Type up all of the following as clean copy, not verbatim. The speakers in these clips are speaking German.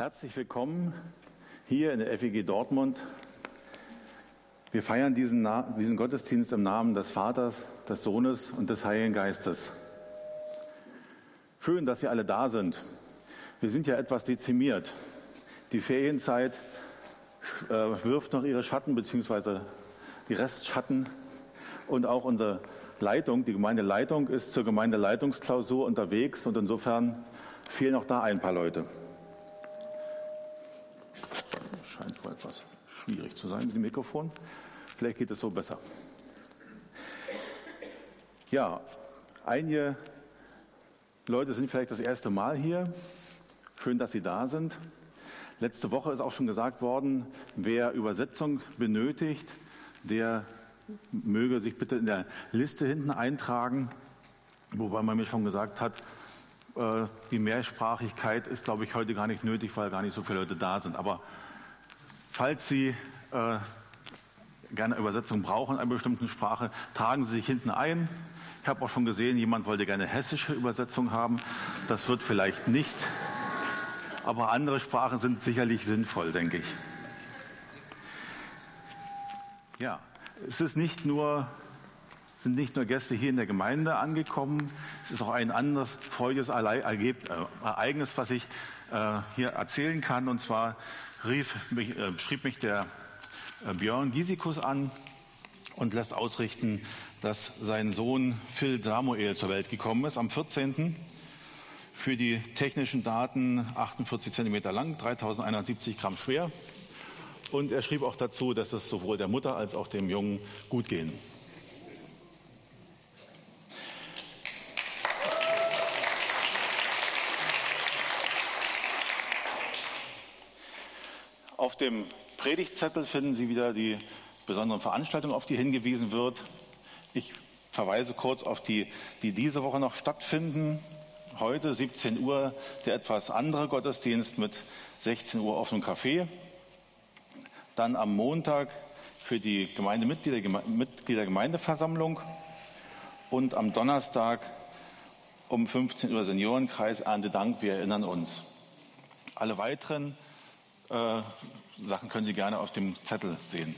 Herzlich willkommen hier in der FEG Dortmund. Wir feiern diesen Gottesdienst im Namen des Vaters, des Sohnes und des Heiligen Geistes. Schön, dass Sie alle da sind. Wir sind ja etwas dezimiert. Die Ferienzeit wirft noch ihre Schatten, beziehungsweise die Restschatten. Und auch unsere Leitung, die Gemeindeleitung, ist zur Gemeindeleitungsklausur unterwegs. Und insofern fehlen auch da ein paar Leute. Scheint wohl etwas schwierig zu sein mit dem Mikrofon. Vielleicht geht es so besser. Ja, einige Leute sind vielleicht das erste Mal hier. Schön, dass Sie da sind. Letzte Woche ist auch schon gesagt worden, wer Übersetzung benötigt, der möge sich bitte in der Liste hinten eintragen. Wobei man mir schon gesagt hat, die Mehrsprachigkeit ist, glaube ich, heute gar nicht nötig, weil gar nicht so viele Leute da sind. Aber falls Sie gerne Übersetzung brauchen in einer bestimmten Sprache, tragen Sie sich hinten ein. Ich habe auch schon gesehen, jemand wollte gerne hessische Übersetzung haben. Das wird vielleicht nicht, aber andere Sprachen sind sicherlich sinnvoll, denke ich. Ja, es ist sind nicht nur Gäste hier in der Gemeinde angekommen, es ist auch ein anderes freudiges Ereignis, was ich hier erzählen kann. Und zwar schrieb mich der Björn Giesikus an und lässt ausrichten, dass sein Sohn Phil Samuel zur Welt gekommen ist am 14. Für die technischen Daten 48 Zentimeter lang, 3170 Gramm schwer. Und er schrieb auch dazu, dass es sowohl der Mutter als auch dem Jungen gut gehen. Auf dem Predigtzettel finden Sie wieder die besonderen Veranstaltungen, auf die hingewiesen wird. Ich verweise kurz auf die diese Woche noch stattfinden. Heute 17 Uhr der etwas andere Gottesdienst mit 16 Uhr offenem Café. Dann am Montag für die Mitglieder Gemeindeversammlung und am Donnerstag um 15 Uhr Seniorenkreis Erntedank. Wir erinnern uns. Alle weiteren Sachen können Sie gerne auf dem Zettel sehen.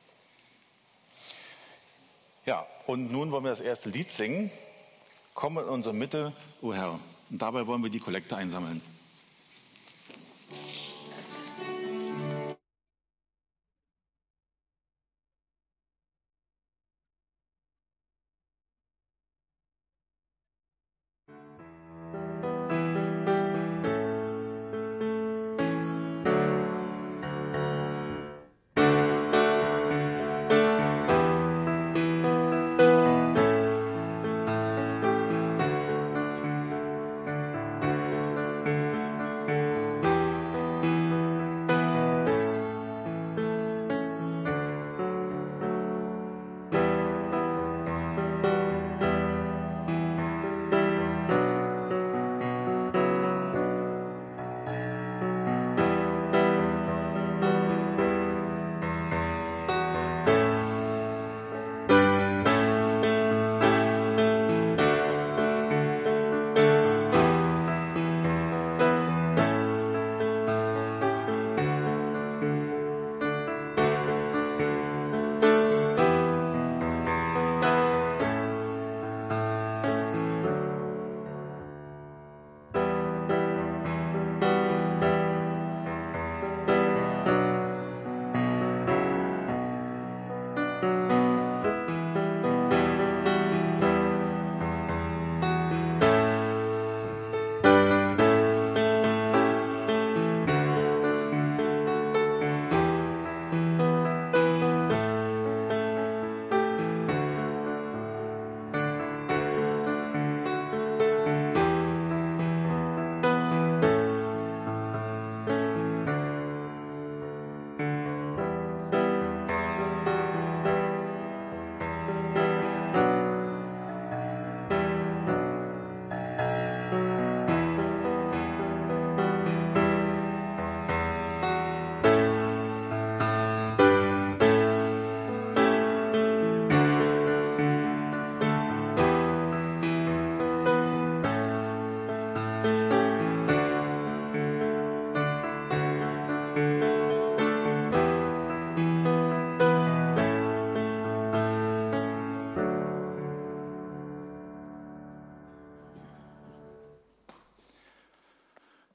Ja, und nun wollen wir das erste Lied singen. Komm in unsere Mitte, o Herr. Und dabei wollen wir die Kollekte einsammeln.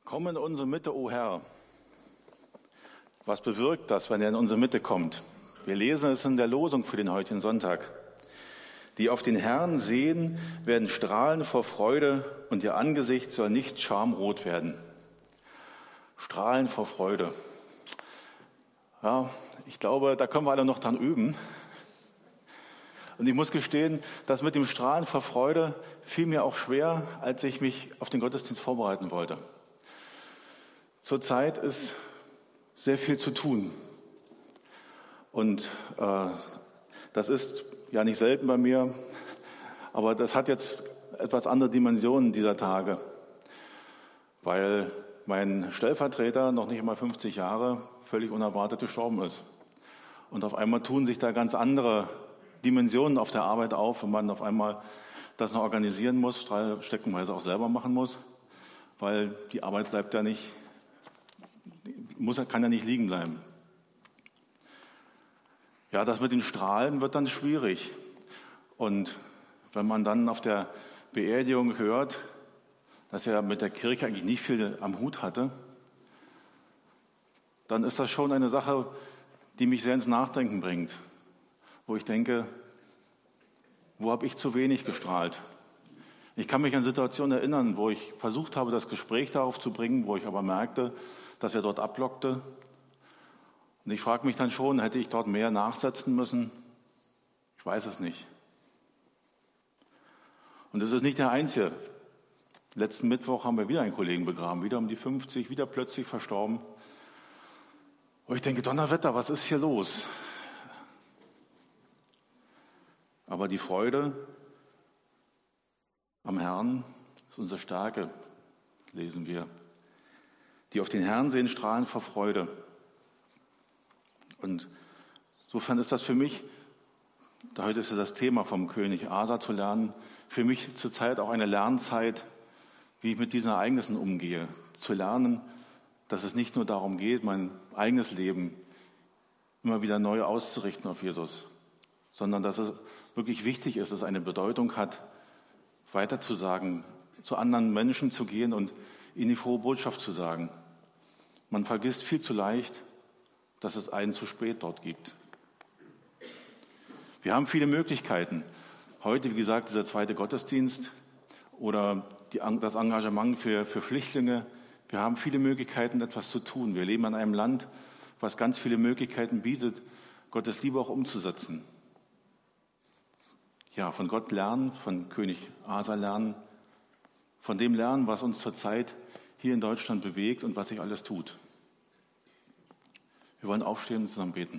Komm in unsere Mitte, o Herr. Was bewirkt das, wenn er in unsere Mitte kommt? Wir lesen es in der Losung für den heutigen Sonntag. Die auf den Herrn sehen, werden strahlen vor Freude und ihr Angesicht soll nicht schamrot werden. Strahlen vor Freude. Ja, ich glaube, da können wir alle noch dran üben. Und ich muss gestehen, das mit dem Strahlen vor Freude fiel mir auch schwer, als ich mich auf den Gottesdienst vorbereiten wollte. Zurzeit ist sehr viel zu tun. Und das ist ja nicht selten bei mir, aber das hat jetzt etwas andere Dimensionen dieser Tage, weil mein Stellvertreter, noch nicht einmal 50 Jahre, völlig unerwartet gestorben ist. Und auf einmal tun sich da ganz andere Dimensionen auf der Arbeit auf, wenn man auf einmal das noch organisieren muss, streckenweise auch selber machen muss, weil die Arbeit bleibt ja nicht, kann ja nicht liegen bleiben. Ja, das mit den Strahlen wird dann schwierig. Und wenn man dann auf der Beerdigung hört, dass er mit der Kirche eigentlich nicht viel am Hut hatte, dann ist das schon eine Sache, die mich sehr ins Nachdenken bringt, wo ich denke, wo habe ich zu wenig gestrahlt? Ich kann mich an Situationen erinnern, wo ich versucht habe, das Gespräch darauf zu bringen, wo ich aber merkte, dass er dort ablockte. Und ich frage mich dann schon, hätte ich dort mehr nachsetzen müssen? Ich weiß es nicht. Und es ist nicht der Einzige. Letzten Mittwoch haben wir wieder einen Kollegen begraben, wieder um die 50, wieder plötzlich verstorben. Wo ich denke, Donnerwetter, was ist hier los? Aber die Freude am Herrn ist unsere Stärke, lesen wir. Die auf den Herrn sehen, strahlen vor Freude. Und insofern ist das für mich, heute ist ja das Thema vom König Asa zu lernen, für mich zurzeit auch eine Lernzeit, wie ich mit diesen Ereignissen umgehe. Zu lernen, dass es nicht nur darum geht, mein eigenes Leben immer wieder neu auszurichten auf Jesus, sondern dass es wirklich wichtig ist, dass es eine Bedeutung hat, weiterzusagen, zu anderen Menschen zu gehen und ihnen die frohe Botschaft zu sagen. Man vergisst viel zu leicht, dass es einen zu spät dort gibt. Wir haben viele Möglichkeiten. Heute, wie gesagt, dieser zweite Gottesdienst oder das Engagement für Flüchtlinge. Wir haben viele Möglichkeiten, etwas zu tun. Wir leben in einem Land, was ganz viele Möglichkeiten bietet, Gottes Liebe auch umzusetzen. Ja, von Gott lernen, von König Asa lernen, von dem lernen, was uns zurzeit hier in Deutschland bewegt und was sich alles tut. Wir wollen aufstehen und zusammen beten.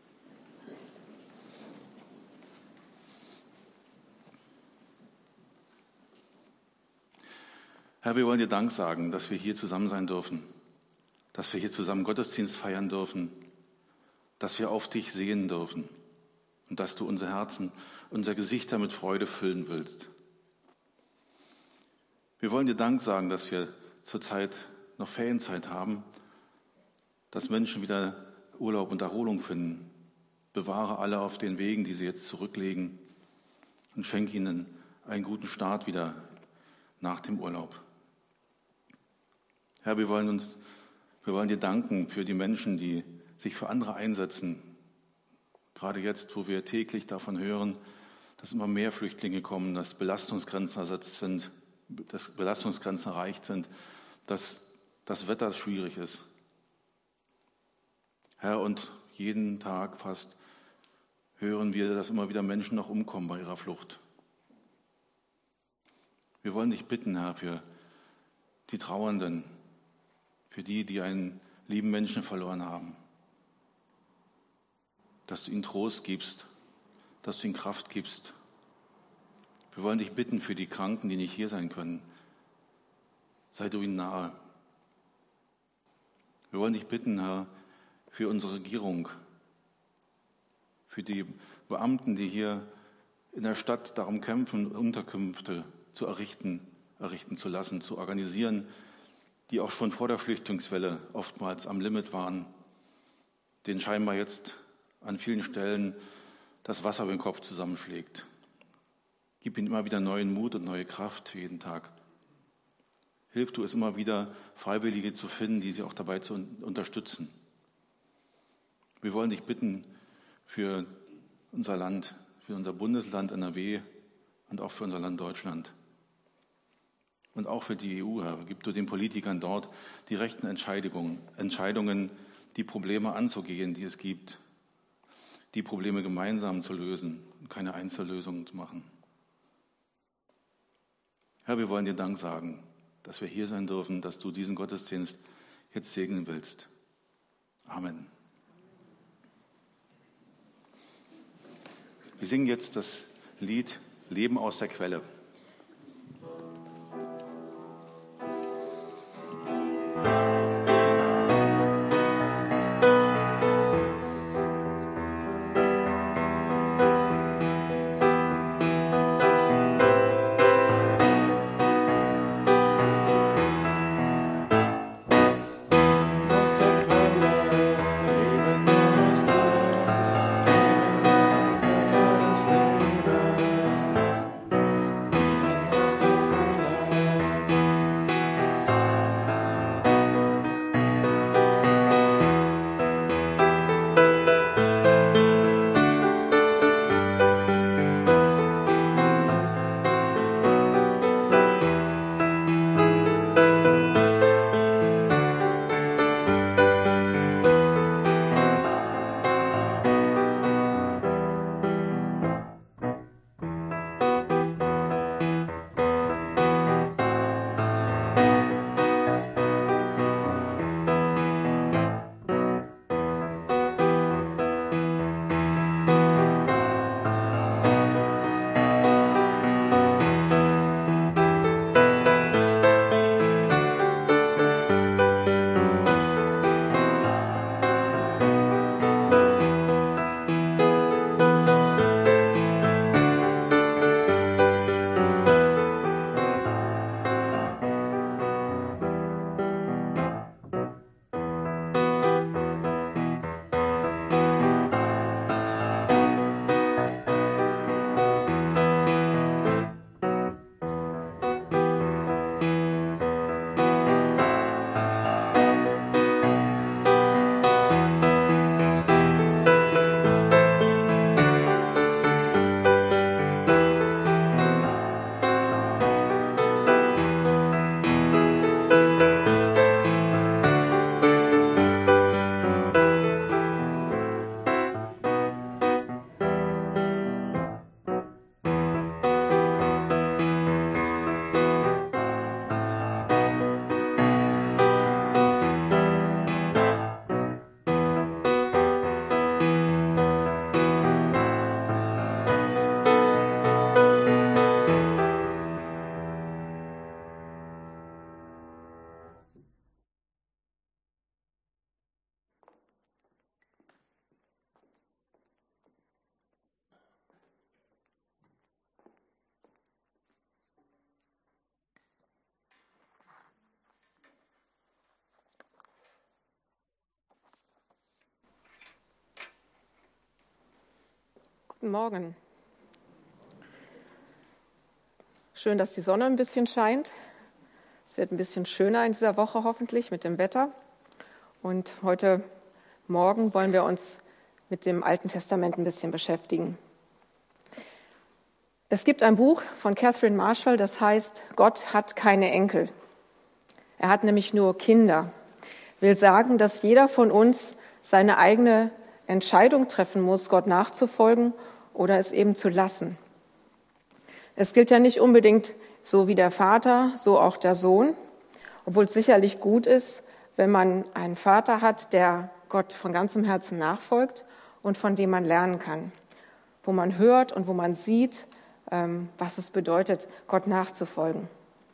Herr, wir wollen dir Dank sagen, dass wir hier zusammen sein dürfen, dass wir hier zusammen Gottesdienst feiern dürfen, dass wir auf dich sehen dürfen und dass du unser Herzen, unser Gesichter mit Freude füllen willst. Wir wollen dir Dank sagen, dass wir zurzeit noch Ferienzeit haben, dass Menschen wieder Urlaub und Erholung finden. Bewahre alle auf den Wegen, die sie jetzt zurücklegen und schenke ihnen einen guten Start wieder nach dem Urlaub. Herr, wir wollen dir danken für die Menschen, die sich für andere einsetzen. Gerade jetzt, wo wir täglich davon hören, dass immer mehr Flüchtlinge kommen, dass Belastungsgrenzen ersetzt sind, dass Belastungsgrenzen erreicht sind, dass das Wetter schwierig ist. Herr, und jeden Tag fast hören wir, dass immer wieder Menschen noch umkommen bei ihrer Flucht. Wir wollen dich bitten, Herr, für die Trauernden, für die, die einen lieben Menschen verloren haben, dass du ihnen Trost gibst, dass du ihnen Kraft gibst. Wir wollen dich bitten für die Kranken, die nicht hier sein können. Sei du ihnen nahe. Wir wollen dich bitten, Herr, für unsere Regierung, für die Beamten, die hier in der Stadt darum kämpfen, Unterkünfte zu errichten zu lassen, zu organisieren, die auch schon vor der Flüchtlingswelle oftmals am Limit waren, denen scheinbar jetzt an vielen Stellen das Wasser über den Kopf zusammenschlägt. Gib ihnen immer wieder neuen Mut und neue Kraft für jeden Tag. Hilf du es immer wieder, Freiwillige zu finden, die sie auch dabei zu unterstützen. Wir wollen dich bitten für unser Land, für unser Bundesland NRW und auch für unser Land Deutschland. Und auch für die EU, Herr, gib du den Politikern dort die rechten Entscheidungen, die Probleme anzugehen, die es gibt, die Probleme gemeinsam zu lösen und keine Einzellösungen zu machen. Herr, wir wollen dir Dank sagen, dass wir hier sein dürfen, dass du diesen Gottesdienst jetzt segnen willst. Amen. Wir singen jetzt das Lied Leben aus der Quelle. Guten Morgen. Schön, dass die Sonne ein bisschen scheint. Es wird ein bisschen schöner in dieser Woche hoffentlich mit dem Wetter. Und heute Morgen wollen wir uns mit dem Alten Testament ein bisschen beschäftigen. Es gibt ein Buch von Catherine Marshall, das heißt Gott hat keine Enkel. Er hat nämlich nur Kinder. Will sagen, dass jeder von uns seine eigene Entscheidung treffen muss, Gott nachzufolgen oder es eben zu lassen. Es gilt ja nicht unbedingt so wie der Vater, so auch der Sohn, obwohl es sicherlich gut ist, wenn man einen Vater hat, der Gott von ganzem Herzen nachfolgt und von dem man lernen kann, wo man hört und wo man sieht, was es bedeutet, Gott nachzufolgen.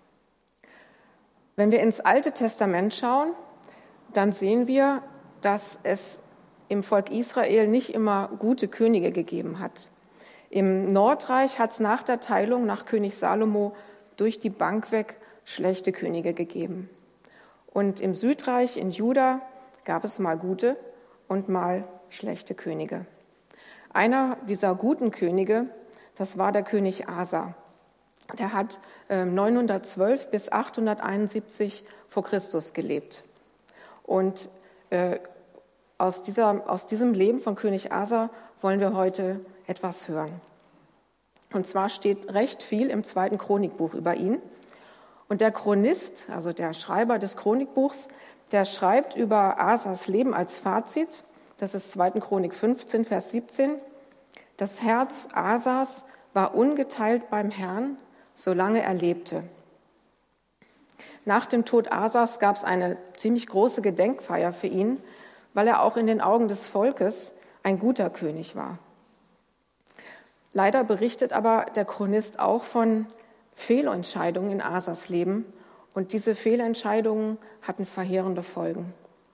Wenn wir ins Alte Testament schauen, dann sehen wir, dass es im Volk Israel nicht immer gute Könige gegeben hat. Im Nordreich hat es nach der Teilung, nach König Salomo, durch die Bank weg schlechte Könige gegeben. Und im Südreich, in Juda, gab es mal gute und mal schlechte Könige. Einer dieser guten Könige, das war der König Asa. Der hat 912 bis 871 vor Christus gelebt. Und aus diesem Leben von König Asa wollen wir heute etwas hören. Und zwar steht recht viel im 2. Chronikbuch über ihn. Und der Chronist, also der Schreiber des Chronikbuchs, der schreibt über Asas Leben als Fazit, das ist 2. Chronik 15, Vers 17, das Herz Asas war ungeteilt beim Herrn, solange er lebte. Nach dem Tod Asas gab es eine ziemlich große Gedenkfeier für ihn, weil er auch in den Augen des Volkes ein guter König war. Leider berichtet aber der Chronist auch von Fehlentscheidungen in Asas Leben, und diese Fehlentscheidungen hatten verheerende Folgen.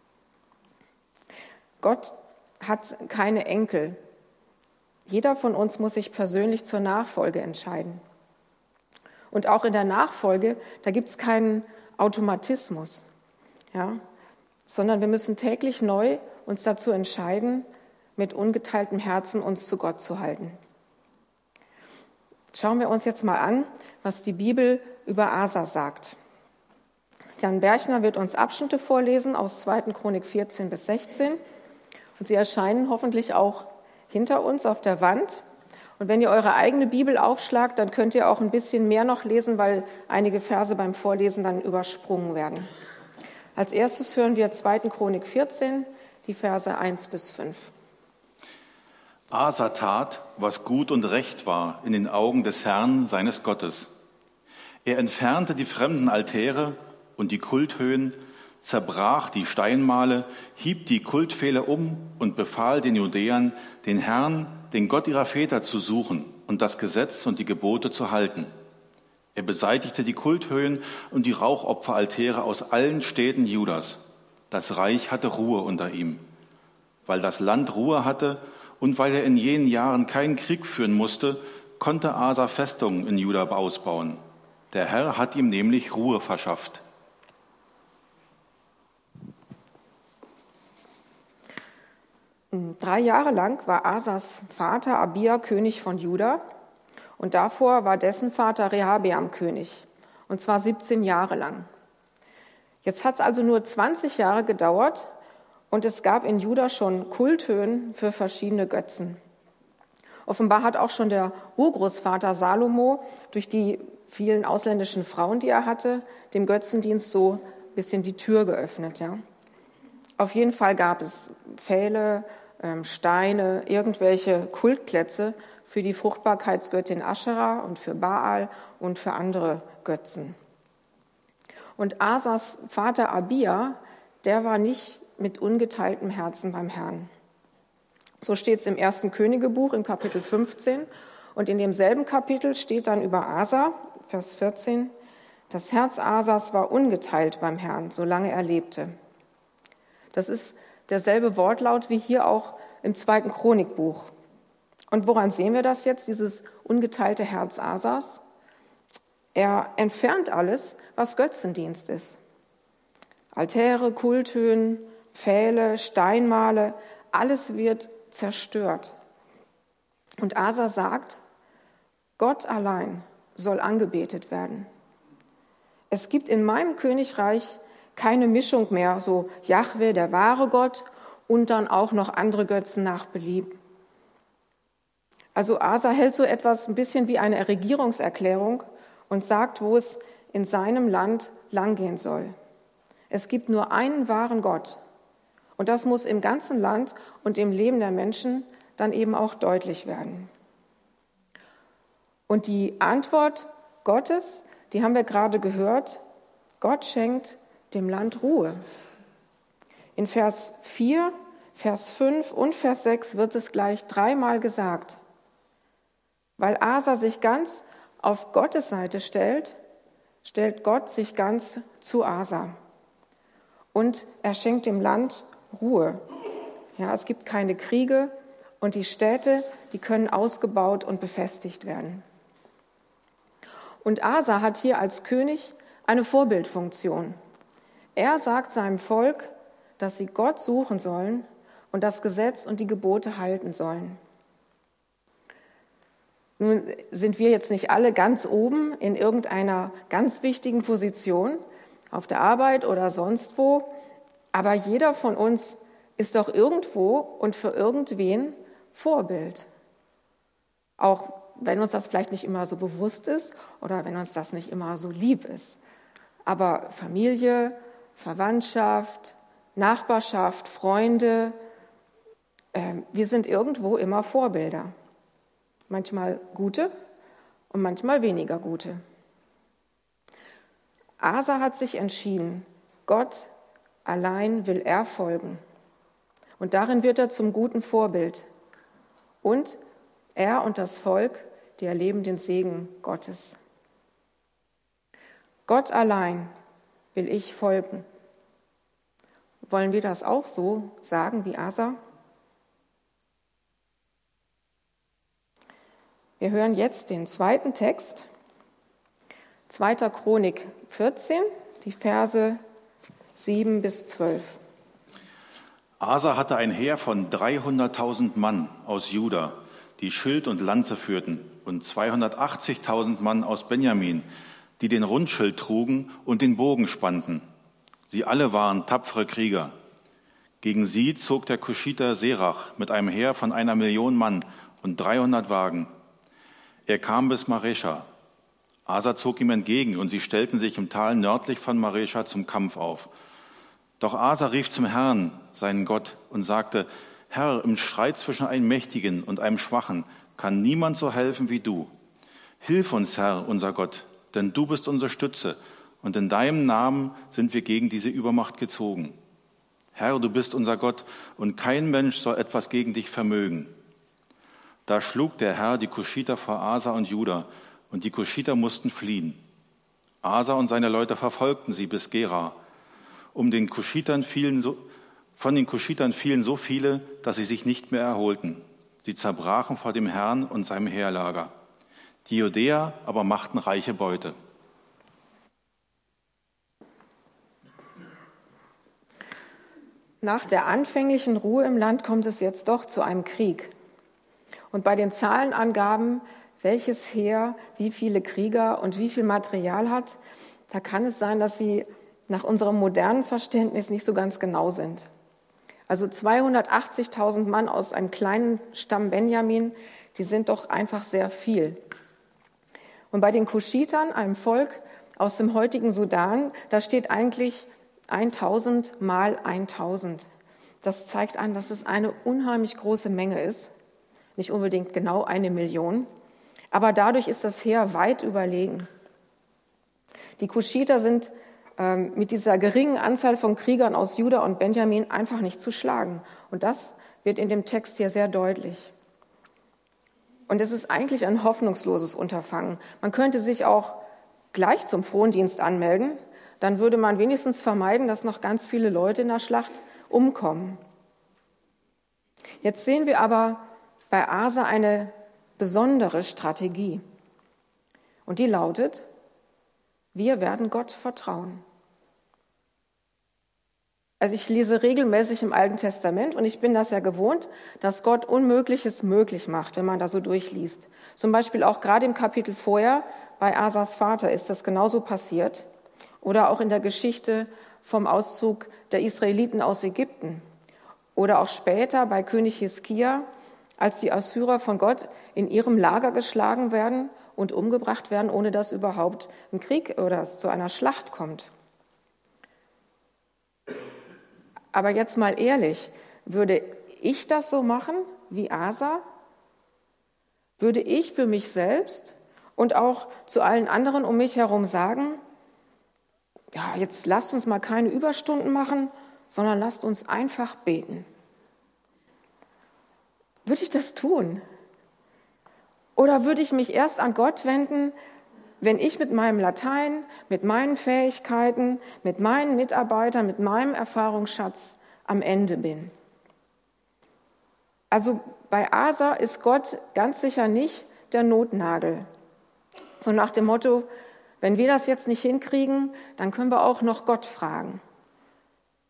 Gott hat keine Enkel. Jeder von uns muss sich persönlich zur Nachfolge entscheiden. Und auch in der Nachfolge, da gibt es keinen Automatismus, ja? Sondern wir müssen täglich neu uns dazu entscheiden, mit ungeteiltem Herzen uns zu Gott zu halten. Schauen wir uns jetzt mal an, was die Bibel über Asa sagt. Jan Berchner wird uns Abschnitte vorlesen aus 2. Chronik 14 bis 16. Und sie erscheinen hoffentlich auch hinter uns auf der Wand. Und wenn ihr eure eigene Bibel aufschlagt, dann könnt ihr auch ein bisschen mehr noch lesen, weil einige Verse beim Vorlesen dann übersprungen werden. Als erstes hören wir 2. Chronik 14, die Verse 1 bis 5. Asa tat, was gut und recht war in den Augen des Herrn, seines Gottes. Er entfernte die fremden Altäre und die Kulthöhen, zerbrach die Steinmale, hieb die Kultpfähle um und befahl den Judäern, den Herrn, den Gott ihrer Väter zu suchen und das Gesetz und die Gebote zu halten. Er beseitigte die Kulthöhen und die Rauchopferaltäre aus allen Städten Judas. Das Reich hatte Ruhe unter ihm. Weil das Land Ruhe hatte und weil er in jenen Jahren keinen Krieg führen musste, konnte Asa Festungen in Juda ausbauen. Der Herr hat ihm nämlich Ruhe verschafft. Drei Jahre lang war Asas Vater Abia König von Juda und davor war dessen Vater Rehabeam König, und zwar 17 Jahre lang. Jetzt hat es also nur 20 Jahre gedauert und es gab in Juda schon Kulthöhen für verschiedene Götzen. Offenbar hat auch schon der Urgroßvater Salomo durch die vielen ausländischen Frauen, die er hatte, dem Götzendienst so ein bisschen die Tür geöffnet. Ja. Auf jeden Fall gab es Pfähle, Steine, irgendwelche Kultplätze für die Fruchtbarkeitsgöttin Aschera und für Baal und für andere Götzen. Und Asas Vater Abia, der war nicht mit ungeteiltem Herzen beim Herrn. So steht es im 1. Königebuch im Kapitel 15 und in demselben Kapitel steht dann über Asa, Vers 14, das Herz Asas war ungeteilt beim Herrn, solange er lebte. Das ist derselbe Wortlaut wie hier auch im 2. Chronikbuch. Und woran sehen wir das jetzt, dieses ungeteilte Herz Asas? Er entfernt alles, was Götzendienst ist. Altäre, Kulthöhen, Pfähle, Steinmale, alles wird zerstört. Und Asa sagt, Gott allein soll angebetet werden. Es gibt in meinem Königreich keine Mischung mehr, so Jahwe, der wahre Gott, und dann auch noch andere Götzen nach Belieben. Also Asa hält so etwas ein bisschen wie eine Regierungserklärung und sagt, wo es in seinem Land langgehen soll. Es gibt nur einen wahren Gott. Und das muss im ganzen Land und im Leben der Menschen dann eben auch deutlich werden. Und die Antwort Gottes, die haben wir gerade gehört, Gott schenkt dem Land Ruhe. In Vers 4, Vers 5 und Vers 6 wird es gleich dreimal gesagt. Weil Asa sich ganz auf Gottes Seite stellt, stellt Gott sich ganz zu Asa. Und er schenkt dem Land Ruhe. Ja, es gibt keine Kriege und die Städte, die können ausgebaut und befestigt werden. Und Asa hat hier als König eine Vorbildfunktion. Er sagt seinem Volk, dass sie Gott suchen sollen und das Gesetz und die Gebote halten sollen. Nun sind wir jetzt nicht alle ganz oben in irgendeiner ganz wichtigen Position, auf der Arbeit oder sonst wo, aber jeder von uns ist doch irgendwo und für irgendwen Vorbild. Auch wenn uns das vielleicht nicht immer so bewusst ist oder wenn uns das nicht immer so lieb ist. Aber Familie, Verwandtschaft, Nachbarschaft, Freunde, wir sind irgendwo immer Vorbilder. Manchmal gute und manchmal weniger gute. Asa hat sich entschieden, Gott allein will er folgen. Und darin wird er zum guten Vorbild. Und er und das Volk, die erleben den Segen Gottes. Gott allein will ich folgen. Wollen wir das auch so sagen wie Asa? Wir hören jetzt den zweiten Text, 2. Chronik 14, die Verse 7 bis 12. Asa hatte ein Heer von 300.000 Mann aus Juda, die Schild und Lanze führten, und 280.000 Mann aus Benjamin, die den Rundschild trugen und den Bogen spannten. Sie alle waren tapfere Krieger. Gegen sie zog der Kuschiter Serach mit einem Heer von 1 Million Mann und 300 Wagen. Er kam bis Maresha. Asa zog ihm entgegen, und sie stellten sich im Tal nördlich von Maresha zum Kampf auf. Doch Asa rief zum Herrn, seinen Gott, und sagte: Herr, im Streit zwischen einem Mächtigen und einem Schwachen kann niemand so helfen wie du. Hilf uns, Herr, unser Gott, denn du bist unsere Stütze, und in deinem Namen sind wir gegen diese Übermacht gezogen. Herr, du bist unser Gott, und kein Mensch soll etwas gegen dich vermögen. Da schlug der Herr die Kuschiter vor Asa und Juda, und die Kuschiter mussten fliehen. Asa und seine Leute verfolgten sie bis Gera. Von den Kuschitern fielen so viele, dass sie sich nicht mehr erholten. Sie zerbrachen vor dem Herrn und seinem Heerlager. Die Judäer aber machten reiche Beute. Nach der anfänglichen Ruhe im Land kommt es jetzt doch zu einem Krieg. Und bei den Zahlenangaben, welches Heer wie viele Krieger und wie viel Material hat, da kann es sein, dass sie nach unserem modernen Verständnis nicht so ganz genau sind. Also 280.000 Mann aus einem kleinen Stamm Benjamin, die sind doch einfach sehr viel. Und bei den Kuschitern, einem Volk aus dem heutigen Sudan, da steht eigentlich 1000 mal 1000. Das zeigt an, dass es eine unheimlich große Menge ist. Nicht unbedingt genau 1 Million, aber dadurch ist das Heer weit überlegen. Die Kuschiter sind mit dieser geringen Anzahl von Kriegern aus Juda und Benjamin einfach nicht zu schlagen. Und das wird in dem Text hier sehr deutlich. Und es ist eigentlich ein hoffnungsloses Unterfangen. Man könnte sich auch gleich zum Frondienst anmelden, dann würde man wenigstens vermeiden, dass noch ganz viele Leute in der Schlacht umkommen. Jetzt sehen wir aber bei Asa eine besondere Strategie. Und die lautet: Wir werden Gott vertrauen. Also ich lese regelmäßig im Alten Testament und ich bin das ja gewohnt, dass Gott Unmögliches möglich macht, wenn man da so durchliest. Zum Beispiel auch gerade im Kapitel vorher bei Asas Vater ist das genauso passiert. Oder auch in der Geschichte vom Auszug der Israeliten aus Ägypten. Oder auch später bei König Hiskia, als die Assyrer von Gott in ihrem Lager geschlagen werden und umgebracht werden, ohne dass überhaupt ein Krieg oder es zu einer Schlacht kommt. Aber jetzt mal ehrlich, würde ich das so machen wie Asa? Würde ich für mich selbst und auch zu allen anderen um mich herum sagen: Ja, jetzt lasst uns mal keine Überstunden machen, sondern lasst uns einfach beten? Würde ich das tun? Oder würde ich mich erst an Gott wenden, wenn ich mit meinem Latein, mit meinen Fähigkeiten, mit meinen Mitarbeitern, mit meinem Erfahrungsschatz am Ende bin? Also bei Asa ist Gott ganz sicher nicht der Notnagel. So nach dem Motto: Wenn wir das jetzt nicht hinkriegen, dann können wir auch noch Gott fragen.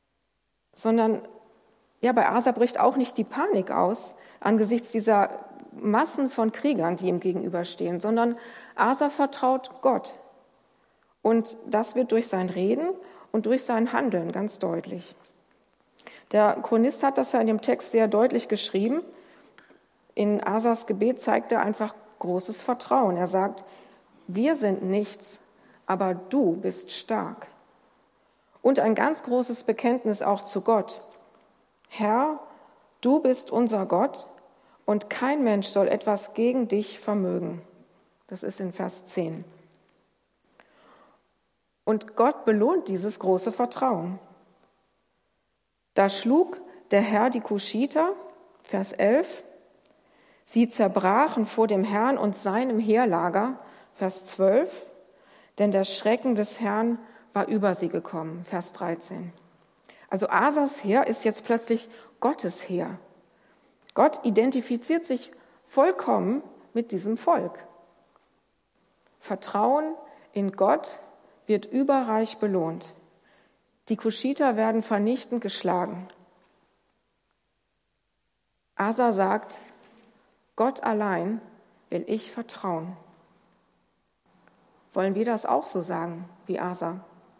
Sondern ja, bei Asa bricht auch nicht die Panik aus angesichts dieser Massen von Kriegern, die ihm gegenüberstehen, sondern Asa vertraut Gott. Und das wird durch sein Reden und durch sein Handeln ganz deutlich. Der Chronist hat das ja in dem Text sehr deutlich geschrieben. In Asas Gebet zeigt er einfach großes Vertrauen. Er sagt, wir sind nichts, aber du bist stark. Und ein ganz großes Bekenntnis auch zu Gott. Herr, du bist unser Gott und kein Mensch soll etwas gegen dich vermögen. Das ist in Vers 10. Und Gott belohnt dieses große Vertrauen. Da schlug der Herr die Kuschiter, Vers 11, sie zerbrachen vor dem Herrn und seinem Heerlager, Vers 12, denn der Schrecken des Herrn war über sie gekommen, Vers 13. Also Asas Heer ist jetzt plötzlich Gottes Heer. Gott identifiziert sich vollkommen mit diesem Volk. Vertrauen in Gott wird überreich belohnt. Die Kuschiter werden vernichtend geschlagen. Asa sagt, Gott allein will ich vertrauen. Wollen wir das auch so sagen wie Asa?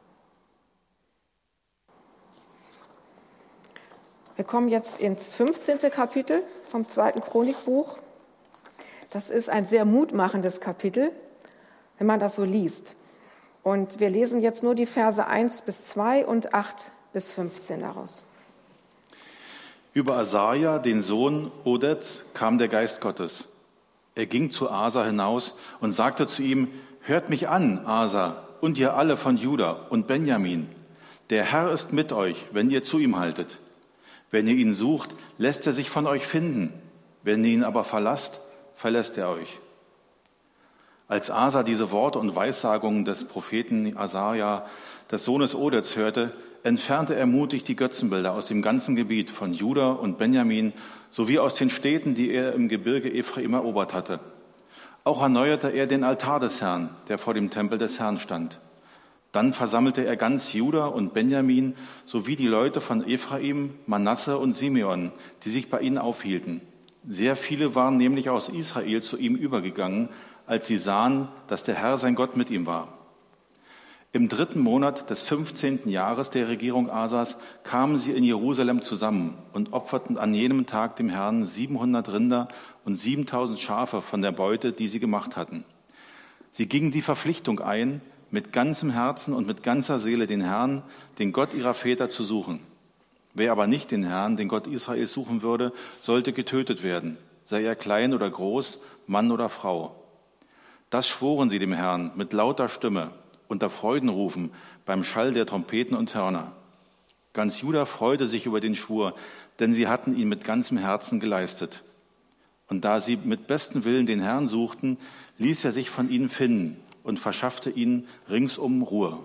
Wir kommen jetzt ins 15. Kapitel vom 2. Chronikbuch. Das ist ein sehr mutmachendes Kapitel, wenn man das so liest. Und wir lesen jetzt nur die Verse 1 bis 2 und 8 bis 15 daraus. Über Asaja, den Sohn Odeds, kam der Geist Gottes. Er ging zu Asa hinaus und sagte zu ihm, hört mich an, Asa, und ihr alle von Juda und Benjamin. Der Herr ist mit euch, wenn ihr zu ihm haltet. Wenn ihr ihn sucht, lässt er sich von euch finden. Wenn ihr ihn aber verlasst, verlässt er euch. Als Asa diese Worte und Weissagungen des Propheten Asaja, des Sohnes Odeds, hörte, entfernte er mutig die Götzenbilder aus dem ganzen Gebiet von Juda und Benjamin sowie aus den Städten, die er im Gebirge Ephraim erobert hatte. Auch erneuerte er den Altar des Herrn, der vor dem Tempel des Herrn stand. Dann versammelte er ganz Juda und Benjamin sowie die Leute von Ephraim, Manasse und Simeon, die sich bei ihnen aufhielten. Sehr viele waren nämlich aus Israel zu ihm übergegangen, als sie sahen, dass der Herr sein Gott mit ihm war. Im 3. Monat des 15. Jahres der Regierung Asas kamen sie in Jerusalem zusammen und opferten an jenem Tag dem Herrn 700 Rinder und 7000 Schafe von der Beute, die sie gemacht hatten. Sie gingen die Verpflichtung ein, mit ganzem Herzen und mit ganzer Seele den Herrn, den Gott ihrer Väter, zu suchen. Wer aber nicht den Herrn, den Gott Israels, suchen würde, sollte getötet werden, sei er klein oder groß, Mann oder Frau. Das schworen sie dem Herrn mit lauter Stimme, unter Freudenrufen, beim Schall der Trompeten und Hörner. Ganz Juda freute sich über den Schwur, denn sie hatten ihn mit ganzem Herzen geleistet. Und da sie mit bestem Willen den Herrn suchten, ließ er sich von ihnen finden und verschaffte ihnen ringsum Ruhe.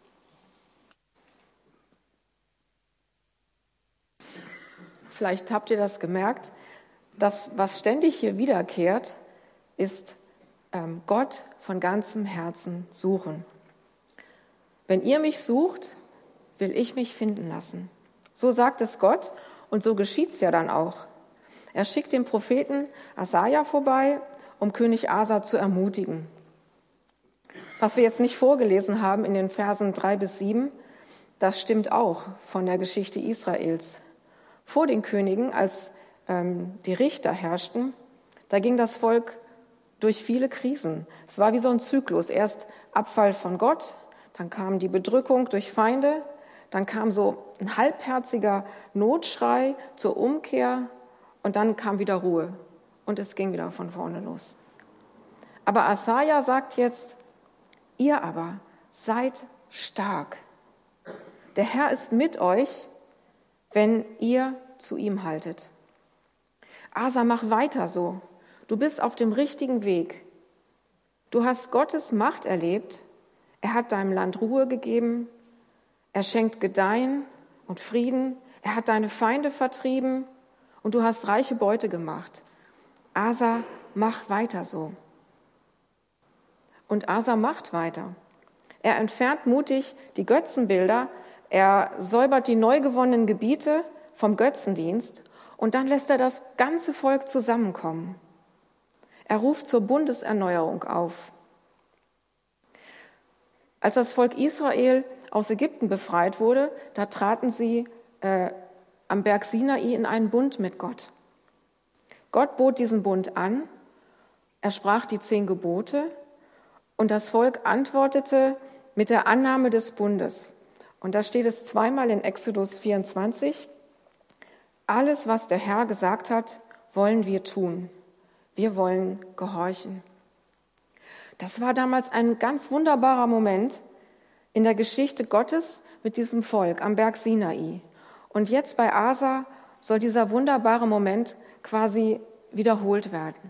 Vielleicht habt ihr das gemerkt, dass was ständig hier wiederkehrt, ist Gott von ganzem Herzen suchen. Wenn ihr mich sucht, will ich mich finden lassen. So sagt es Gott und so geschieht's ja dann auch. Er schickt den Propheten Asaja vorbei, um König Asa zu ermutigen. Was wir jetzt nicht vorgelesen haben in den Versen 3 bis 7, das stimmt auch von der Geschichte Israels. Vor den Königen, als die Richter herrschten, da ging das Volk durch viele Krisen. Es war wie so ein Zyklus. Erst Abfall von Gott, dann kam die Bedrückung durch Feinde, dann kam so ein halbherziger Notschrei zur Umkehr und dann kam wieder Ruhe und es ging wieder von vorne los. Aber Asaja sagt jetzt, ihr aber seid stark. Der Herr ist mit euch, wenn ihr zu ihm haltet. Asa, mach weiter so. Du bist auf dem richtigen Weg. Du hast Gottes Macht erlebt. Er hat deinem Land Ruhe gegeben. Er schenkt Gedeihen und Frieden. Er hat deine Feinde vertrieben und du hast reiche Beute gemacht. Asa, mach weiter so. Und Asa macht weiter. Er entfernt mutig die Götzenbilder. Er säubert die neu gewonnenen Gebiete vom Götzendienst und dann lässt er das ganze Volk zusammenkommen. Er ruft zur Bundeserneuerung auf. Als das Volk Israel aus Ägypten befreit wurde, da traten sie am Berg Sinai in einen Bund mit Gott. Gott bot diesen Bund an, er sprach die 10 Gebote und das Volk antwortete mit der Annahme des Bundes. Und da steht es zweimal in Exodus 24, alles, was der Herr gesagt hat, wollen wir tun. Wir wollen gehorchen. Das war damals ein ganz wunderbarer Moment in der Geschichte Gottes mit diesem Volk am Berg Sinai. Und jetzt bei Asa soll dieser wunderbare Moment quasi wiederholt werden.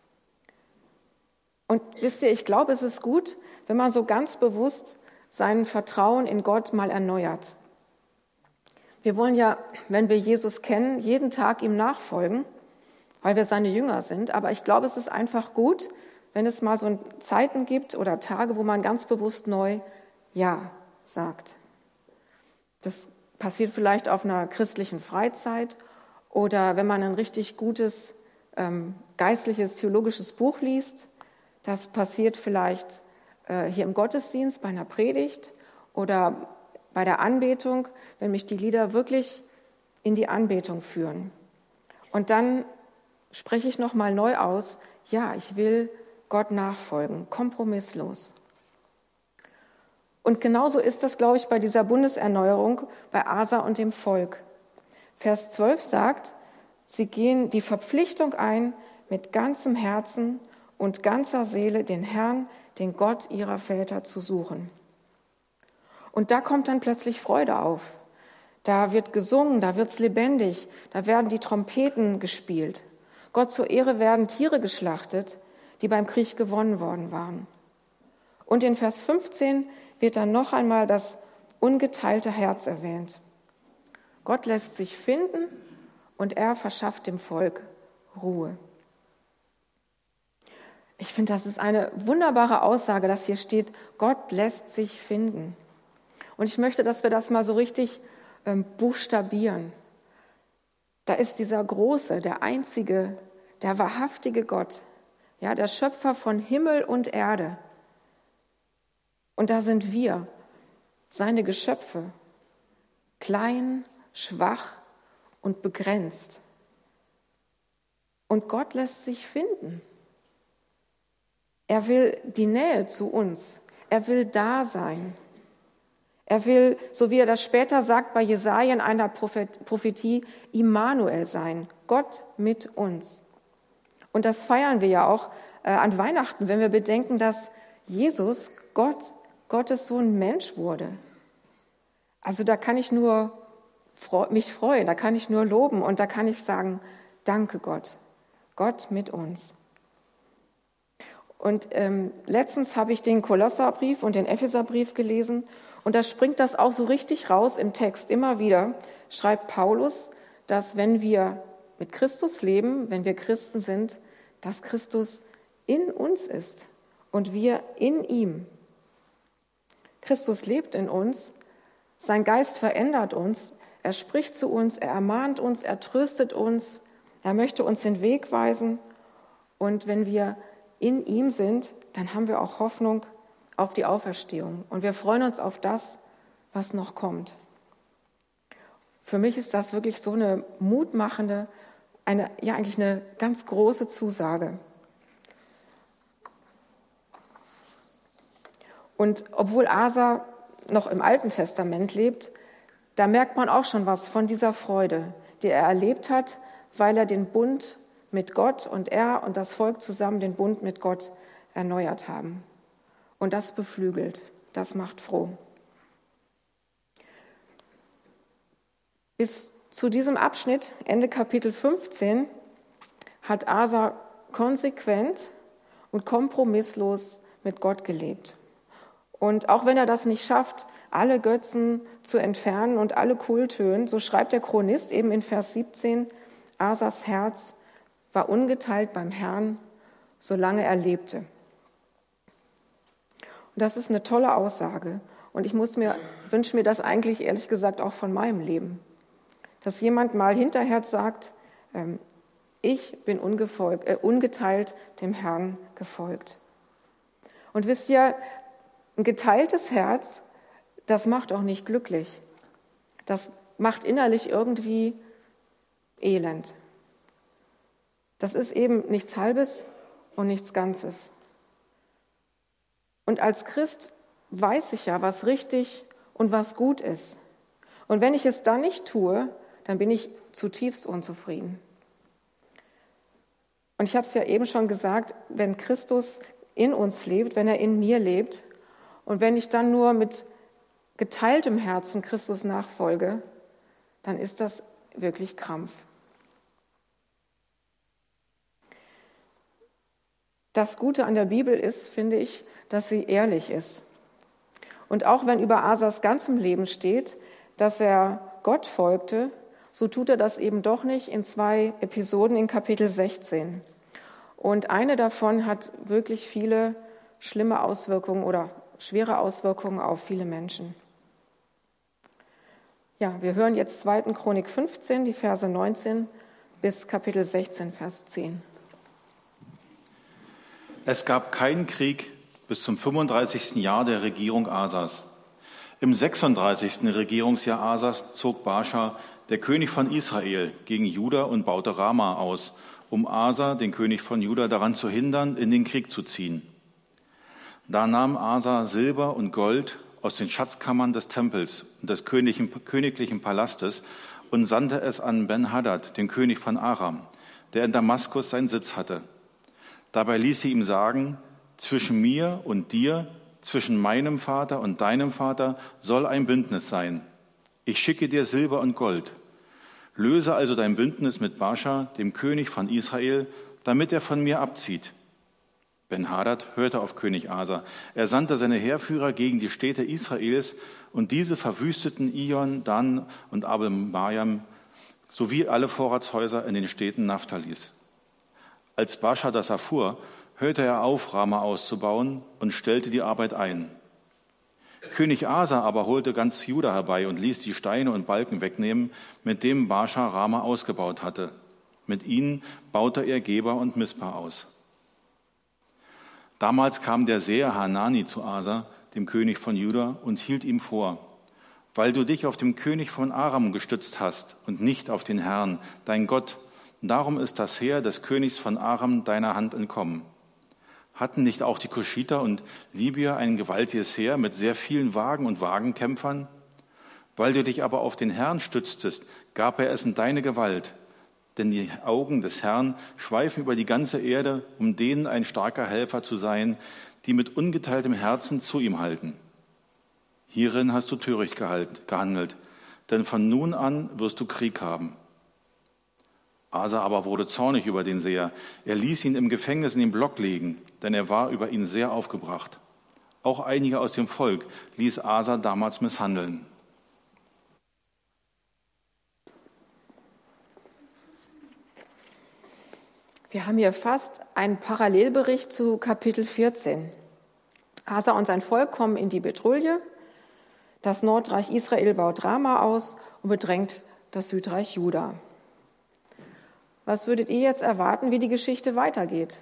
Und wisst ihr, ich glaube, es ist gut, wenn man so ganz bewusst sein Vertrauen in Gott mal erneuert. Wir wollen ja, wenn wir Jesus kennen, jeden Tag ihm nachfolgen, weil wir seine Jünger sind. Aber ich glaube, es ist einfach gut, wenn es mal so Zeiten gibt oder Tage, wo man ganz bewusst neu Ja sagt. Das passiert vielleicht auf einer christlichen Freizeit oder wenn man ein richtig gutes geistliches, theologisches Buch liest. Das passiert vielleicht hier im Gottesdienst, bei einer Predigt oder bei der Anbetung, wenn mich die Lieder wirklich in die Anbetung führen. Und dann spreche ich nochmal neu aus, ja, ich will Gott nachfolgen, kompromisslos. Und genauso ist das, glaube ich, bei dieser Bundeserneuerung bei Asa und dem Volk. Vers 12 sagt, sie gehen die Verpflichtung ein, mit ganzem Herzen und ganzer Seele den Herrn, den Gott ihrer Väter zu suchen. Und da kommt dann plötzlich Freude auf. Da wird gesungen, da wird's lebendig, da werden die Trompeten gespielt. Gott zur Ehre werden Tiere geschlachtet, die beim Krieg gewonnen worden waren. Und in Vers 15 wird dann noch einmal das ungeteilte Herz erwähnt. Gott lässt sich finden und er verschafft dem Volk Ruhe. Ich finde, das ist eine wunderbare Aussage, dass hier steht, Gott lässt sich finden. Und ich möchte, dass wir das mal so richtig buchstabieren. Da ist dieser große, der einzige, der wahrhaftige Gott, ja, der Schöpfer von Himmel und Erde. Und da sind wir, seine Geschöpfe, klein, schwach und begrenzt. Und Gott lässt sich finden. Er will die Nähe zu uns. Er will da sein. Er will, so wie er das später sagt bei Jesaja in einer Prophetie, Immanuel sein, Gott mit uns. Und das feiern wir ja auch an Weihnachten, wenn wir bedenken, dass Jesus, Gottes Sohn, Mensch wurde. Also da kann ich nur mich freuen, da kann ich nur loben und da kann ich sagen, danke Gott, Gott mit uns. Und letztens habe ich den Kolosserbrief und den Epheserbrief gelesen und da springt das auch so richtig raus im Text. Immer wieder schreibt Paulus, dass wenn wir mit Christus leben, wenn wir Christen sind, dass Christus in uns ist und wir in ihm. Christus lebt in uns, sein Geist verändert uns, er spricht zu uns, er ermahnt uns, er tröstet uns, er möchte uns den Weg weisen und wenn wir in ihm sind, dann haben wir auch Hoffnung auf die Auferstehung. Und wir freuen uns auf das, was noch kommt. Für mich ist das wirklich so eine mutmachende, eigentlich eine ganz große Zusage. Und obwohl Asa noch im Alten Testament lebt, da merkt man auch schon was von dieser Freude, die er erlebt hat, weil er den Bund mit Gott und er und das Volk zusammen den Bund mit Gott erneuert haben. Und das beflügelt, das macht froh. Bis zu diesem Abschnitt, Ende Kapitel 15, hat Asa konsequent und kompromisslos mit Gott gelebt. Und auch wenn er das nicht schafft, alle Götzen zu entfernen und alle Kulthöhen, so schreibt der Chronist eben in Vers 17, Asas Herz war ungeteilt beim Herrn, solange er lebte. Und das ist eine tolle Aussage. Und ich wünsche mir das eigentlich ehrlich gesagt auch von meinem Leben. Dass jemand mal hinterher sagt, Ich bin ungeteilt dem Herrn gefolgt. Und wisst ihr, ein geteiltes Herz, das macht auch nicht glücklich. Das macht innerlich irgendwie Elend. Das ist eben nichts Halbes und nichts Ganzes. Und als Christ weiß ich ja, was richtig und was gut ist. Und wenn ich es dann nicht tue, dann bin ich zutiefst unzufrieden. Und ich habe es ja eben schon gesagt, wenn Christus in uns lebt, wenn er in mir lebt und wenn ich dann nur mit geteiltem Herzen Christus nachfolge, dann ist das wirklich Krampf. Das Gute an der Bibel ist, finde ich, dass sie ehrlich ist. Und auch wenn über Asas ganzem Leben steht, dass er Gott folgte, so tut er das eben doch nicht in 2 Episoden in Kapitel 16. Und eine davon hat wirklich viele schlimme Auswirkungen oder schwere Auswirkungen auf viele Menschen. Ja, wir hören jetzt 2. Chronik 15, die Verse 19 bis Kapitel 16, Vers 10. Es gab keinen Krieg bis zum 35. Jahr der Regierung Asas. Im 36. Regierungsjahr Asas zog Baascha, der König von Israel, gegen Juda und baute Rama aus, um Asa, den König von Juda, daran zu hindern, in den Krieg zu ziehen. Da nahm Asa Silber und Gold aus den Schatzkammern des Tempels und des königlichen Palastes und sandte es an Ben-Hadad, den König von Aram, der in Damaskus seinen Sitz hatte. Dabei ließ sie ihm sagen, zwischen mir und dir, zwischen meinem Vater und deinem Vater soll ein Bündnis sein. Ich schicke dir Silber und Gold. Löse also dein Bündnis mit Baascha, dem König von Israel, damit er von mir abzieht. Ben-Hadad hörte auf König Asa. Er sandte seine Heerführer gegen die Städte Israels und diese verwüsteten Ijon, Dan und Abel-Majam sowie alle Vorratshäuser in den Städten Naphtalis. Als Baascha das erfuhr, hörte er auf, Rama auszubauen und stellte die Arbeit ein. König Asa aber holte ganz Juda herbei und ließ die Steine und Balken wegnehmen, mit dem Baascha Rama ausgebaut hatte. Mit ihnen baute er Geba und Mispa aus. Damals kam der Seher Hanani zu Asa, dem König von Juda, und hielt ihm vor: Weil du dich auf den König von Aram gestützt hast und nicht auf den Herrn, dein Gott, darum ist das Heer des Königs von Aram deiner Hand entkommen. Hatten nicht auch die Kuschiter und Libyer ein gewaltiges Heer mit sehr vielen Wagen und Wagenkämpfern? Weil du dich aber auf den Herrn stütztest, gab er es in deine Gewalt. Denn die Augen des Herrn schweifen über die ganze Erde, um denen ein starker Helfer zu sein, die mit ungeteiltem Herzen zu ihm halten. Hierin hast du töricht gehandelt, denn von nun an wirst du Krieg haben. Asa aber wurde zornig über den Seher. Er ließ ihn im Gefängnis in den Block legen, denn er war über ihn sehr aufgebracht. Auch einige aus dem Volk ließ Asa damals misshandeln. Wir haben hier fast einen Parallelbericht zu Kapitel 14. Asa und sein Volk kommen in die Bedrulle. Das Nordreich Israel baut Rama aus und bedrängt das Südreich Juda. Was würdet ihr jetzt erwarten, wie die Geschichte weitergeht?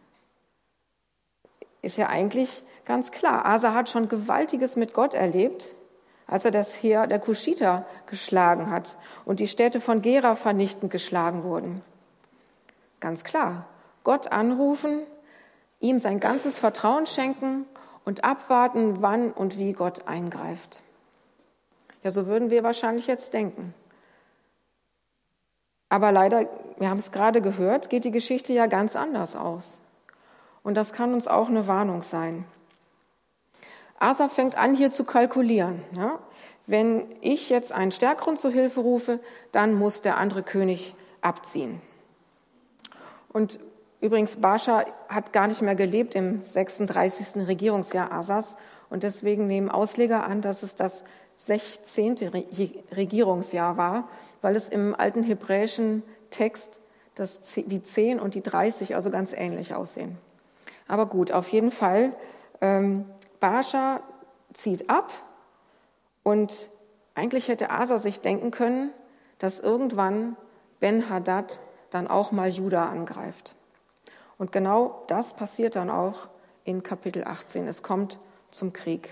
Ist ja eigentlich ganz klar. Asa hat schon Gewaltiges mit Gott erlebt, als er das Heer der Kuschiter geschlagen hat und die Städte von Gera vernichtend geschlagen wurden. Ganz klar, Gott anrufen, ihm sein ganzes Vertrauen schenken und abwarten, wann und wie Gott eingreift. Ja, so würden wir wahrscheinlich jetzt denken. Aber leider, wir haben es gerade gehört, geht die Geschichte ja ganz anders aus. Und das kann uns auch eine Warnung sein. Asa fängt an, hier zu kalkulieren. Ja? Wenn ich jetzt einen Stärkeren zu Hilfe rufe, dann muss der andere König abziehen. Und übrigens, Baascha hat gar nicht mehr gelebt im 36. Regierungsjahr Asas. Und deswegen nehmen Ausleger an, dass es das 16. Regierungsjahr war, weil es im alten hebräischen Text die 10 und die 30 also ganz ähnlich aussehen. Aber gut, auf jeden Fall, Baascha zieht ab und eigentlich hätte Asa sich denken können, dass irgendwann Ben-Hadad dann auch mal Juda angreift. Und genau das passiert dann auch in Kapitel 18. Es kommt zum Krieg.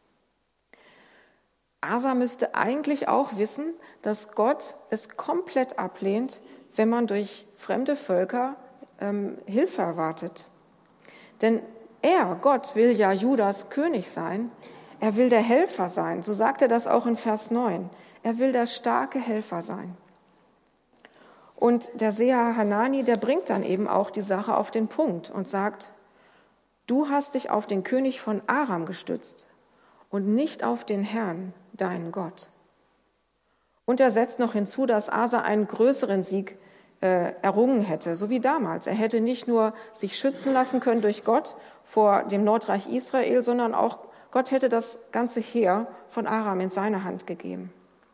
Asa müsste eigentlich auch wissen, dass Gott es komplett ablehnt, wenn man durch fremde Völker Hilfe erwartet. Denn Gott, will ja Judas König sein. Er will der Helfer sein. So sagt er das auch in Vers 9. Er will der starke Helfer sein. Und der Seher Hanani, der bringt dann eben auch die Sache auf den Punkt und sagt, du hast dich auf den König von Aram gestützt und nicht auf den Herrn, deinen Gott. Und er setzt noch hinzu, dass Asa einen größeren Sieg errungen hätte, so wie damals. Er hätte nicht nur sich schützen lassen können durch Gott vor dem Nordreich Israel, sondern auch Gott hätte das ganze Heer von Aram in seine Hand gegeben.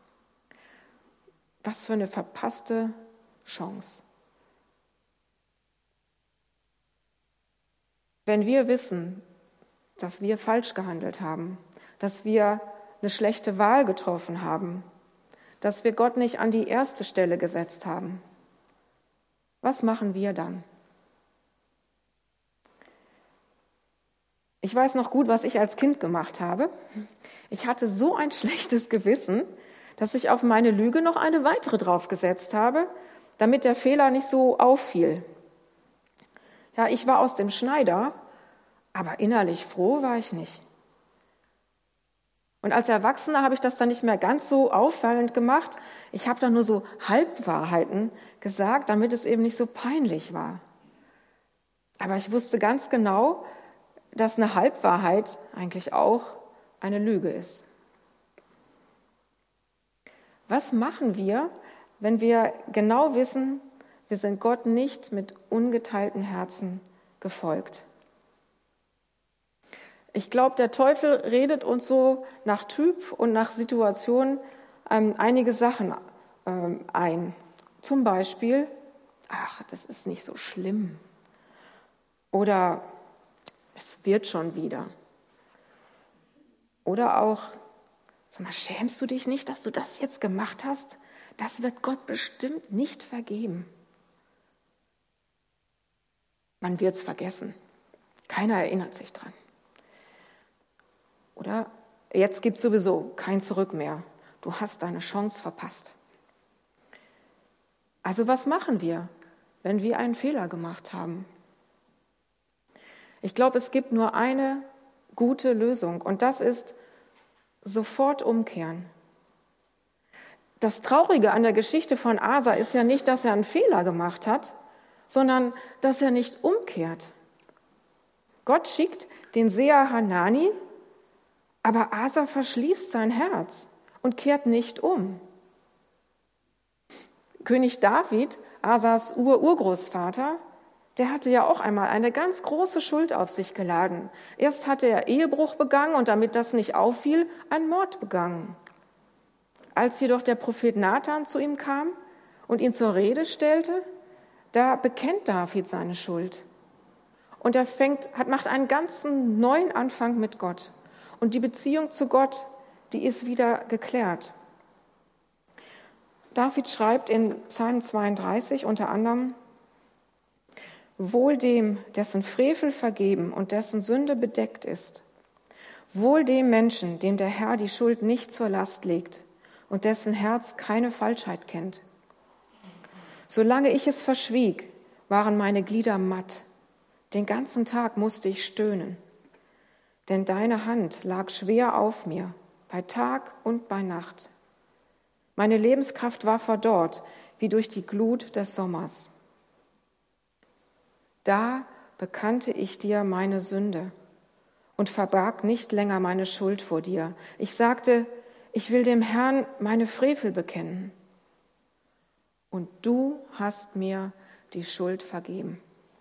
Was für eine verpasste Chance. Wenn wir wissen, dass wir falsch gehandelt haben, dass wir eine schlechte Wahl getroffen haben, dass wir Gott nicht an die erste Stelle gesetzt haben, was machen wir dann? Ich weiß noch gut, was ich als Kind gemacht habe. Ich hatte so ein schlechtes Gewissen, dass ich auf meine Lüge noch eine weitere draufgesetzt habe, damit der Fehler nicht so auffiel. Ja, ich war aus dem Schneider, aber innerlich froh war ich nicht. Und als Erwachsener habe ich das dann nicht mehr ganz so auffallend gemacht. Ich habe dann nur so Halbwahrheiten gesagt, damit es eben nicht so peinlich war. Aber ich wusste ganz genau, dass eine Halbwahrheit eigentlich auch eine Lüge ist. Was machen wir, wenn wir genau wissen, wir sind Gott nicht mit ungeteilten Herzen gefolgt? Ich glaube, der Teufel redet uns so nach Typ und nach Situation einige Sachen ein. Zum Beispiel, ach, das ist nicht so schlimm. Oder es wird schon wieder. Oder auch, sag mal, schämst du dich nicht, dass du das jetzt gemacht hast? Das wird Gott bestimmt nicht vergeben. Man wird es vergessen. Keiner erinnert sich dran. Oder jetzt gibt es sowieso kein Zurück mehr. Du hast deine Chance verpasst. Also was machen wir, wenn wir einen Fehler gemacht haben? Ich glaube, es gibt nur eine gute Lösung und das ist sofort umkehren. Das Traurige an der Geschichte von Asa ist ja nicht, dass er einen Fehler gemacht hat, sondern dass er nicht umkehrt. Gott schickt den Seher Hanani, aber Asa verschließt sein Herz und kehrt nicht um. König David, Asas Urgroßvater, der hatte ja auch einmal eine ganz große Schuld auf sich geladen. Erst hatte er Ehebruch begangen und damit das nicht auffiel, einen Mord begangen. Als jedoch der Prophet Nathan zu ihm kam und ihn zur Rede stellte, da bekennt David seine Schuld. Und er macht einen ganzen neuen Anfang mit Gott. Und die Beziehung zu Gott, die ist wieder geklärt. David schreibt in Psalm 32 unter anderem, wohl dem, dessen Frevel vergeben und dessen Sünde bedeckt ist. Wohl dem Menschen, dem der Herr die Schuld nicht zur Last legt und dessen Herz keine Falschheit kennt. Solange ich es verschwieg, waren meine Glieder matt. Den ganzen Tag musste ich stöhnen. Denn deine Hand lag schwer auf mir, bei Tag und bei Nacht. Meine Lebenskraft war verdorrt, wie durch die Glut des Sommers. Da bekannte ich dir meine Sünde und verbarg nicht länger meine Schuld vor dir. Ich sagte, ich will dem Herrn meine Frevel bekennen. Und du hast mir die Schuld vergeben.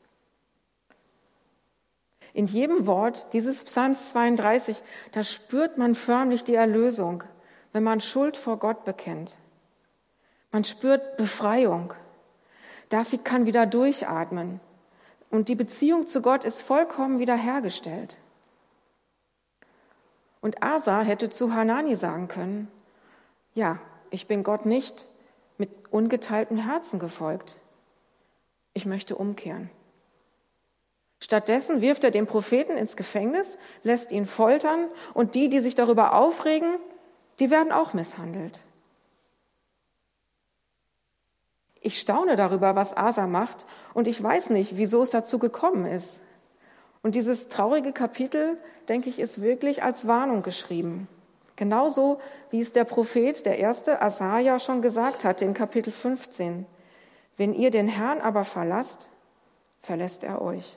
In jedem Wort dieses Psalms 32, da spürt man förmlich die Erlösung, wenn man Schuld vor Gott bekennt. Man spürt Befreiung. David kann wieder durchatmen und die Beziehung zu Gott ist vollkommen wiederhergestellt. Und Asa hätte zu Hanani sagen können, ja, ich bin Gott nicht mit ungeteiltem Herzen gefolgt. Ich möchte umkehren. Stattdessen wirft er den Propheten ins Gefängnis, lässt ihn foltern und die sich darüber aufregen, die werden auch misshandelt. Ich staune darüber, was Asa macht, und ich weiß nicht, wieso es dazu gekommen ist. Und dieses traurige Kapitel, denke ich, ist wirklich als Warnung geschrieben. Genauso wie es der Prophet, der erste Asaja, schon gesagt hat in Kapitel 15. Wenn ihr den Herrn aber verlasst, verlässt er euch.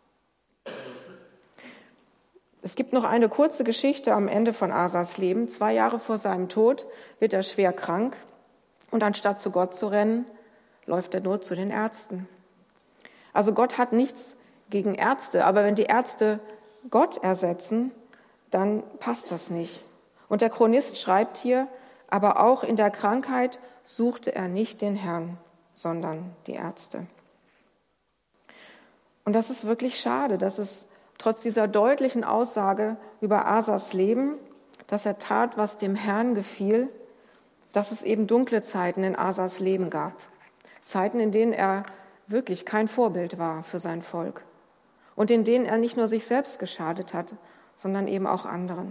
Es gibt noch eine kurze Geschichte am Ende von Asas Leben. 2 Jahre vor seinem Tod wird er schwer krank und anstatt zu Gott zu rennen, läuft er nur zu den Ärzten. Also Gott hat nichts gegen Ärzte, aber wenn die Ärzte Gott ersetzen, dann passt das nicht. Und der Chronist schreibt hier, aber auch in der Krankheit suchte er nicht den Herrn, sondern die Ärzte. Und das ist wirklich schade, dass es trotz dieser deutlichen Aussage über Asas Leben, dass er tat, was dem Herrn gefiel, dass es eben dunkle Zeiten in Asas Leben gab. Zeiten, in denen er wirklich kein Vorbild war für sein Volk und in denen er nicht nur sich selbst geschadet hat, sondern eben auch anderen.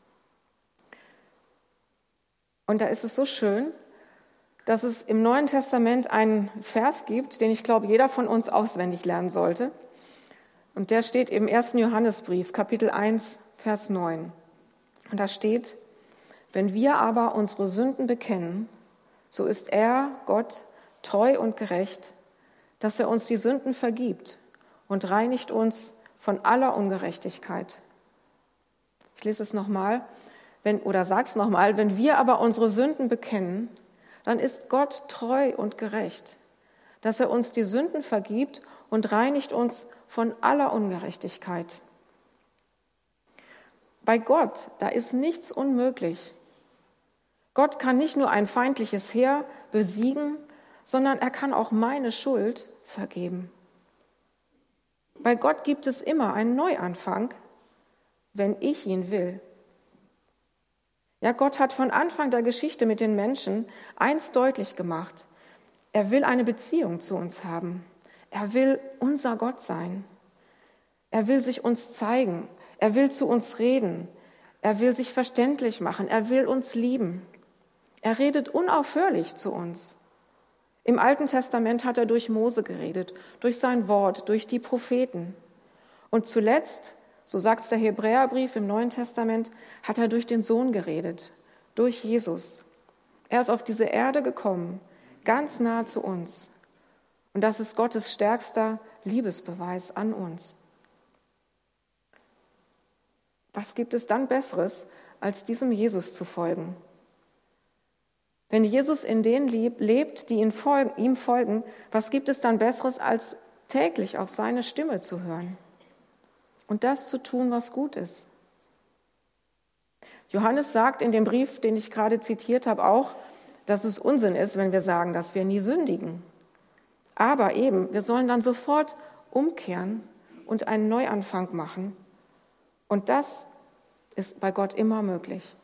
Und da ist es so schön, dass es im Neuen Testament einen Vers gibt, den ich glaube, jeder von uns auswendig lernen sollte. Und der steht im 1. Johannesbrief, Kapitel 1, Vers 9. Und da steht, wenn wir aber unsere Sünden bekennen, so ist er, Gott, treu und gerecht, dass er uns die Sünden vergibt und reinigt uns von aller Ungerechtigkeit. Ich lese es nochmal, sag's nochmal, wenn wir aber unsere Sünden bekennen, dann ist Gott treu und gerecht, dass er uns die Sünden vergibt und reinigt uns von aller Ungerechtigkeit. Bei Gott, da ist nichts unmöglich. Gott kann nicht nur ein feindliches Heer besiegen, sondern er kann auch meine Schuld vergeben. Bei Gott gibt es immer einen Neuanfang, wenn ich ihn will. Ja, Gott hat von Anfang der Geschichte mit den Menschen eins deutlich gemacht. Er will eine Beziehung zu uns haben. Er will unser Gott sein. Er will sich uns zeigen. Er will zu uns reden. Er will sich verständlich machen. Er will uns lieben. Er redet unaufhörlich zu uns. Im Alten Testament hat er durch Mose geredet, durch sein Wort, durch die Propheten. Und zuletzt, so sagt es der Hebräerbrief im Neuen Testament, hat er durch den Sohn geredet, durch Jesus. Er ist auf diese Erde gekommen, ganz nahe zu uns. Und das ist Gottes stärkster Liebesbeweis an uns. Was gibt es dann Besseres, als diesem Jesus zu folgen? Wenn Jesus in denen lebt, die ihm folgen, was gibt es dann Besseres, als täglich auf seine Stimme zu hören und das zu tun, was gut ist? Johannes sagt in dem Brief, den ich gerade zitiert habe, auch, dass es Unsinn ist, wenn wir sagen, dass wir nie sündigen. Aber eben, wir sollen dann sofort umkehren und einen Neuanfang machen. Und das ist bei Gott immer möglich.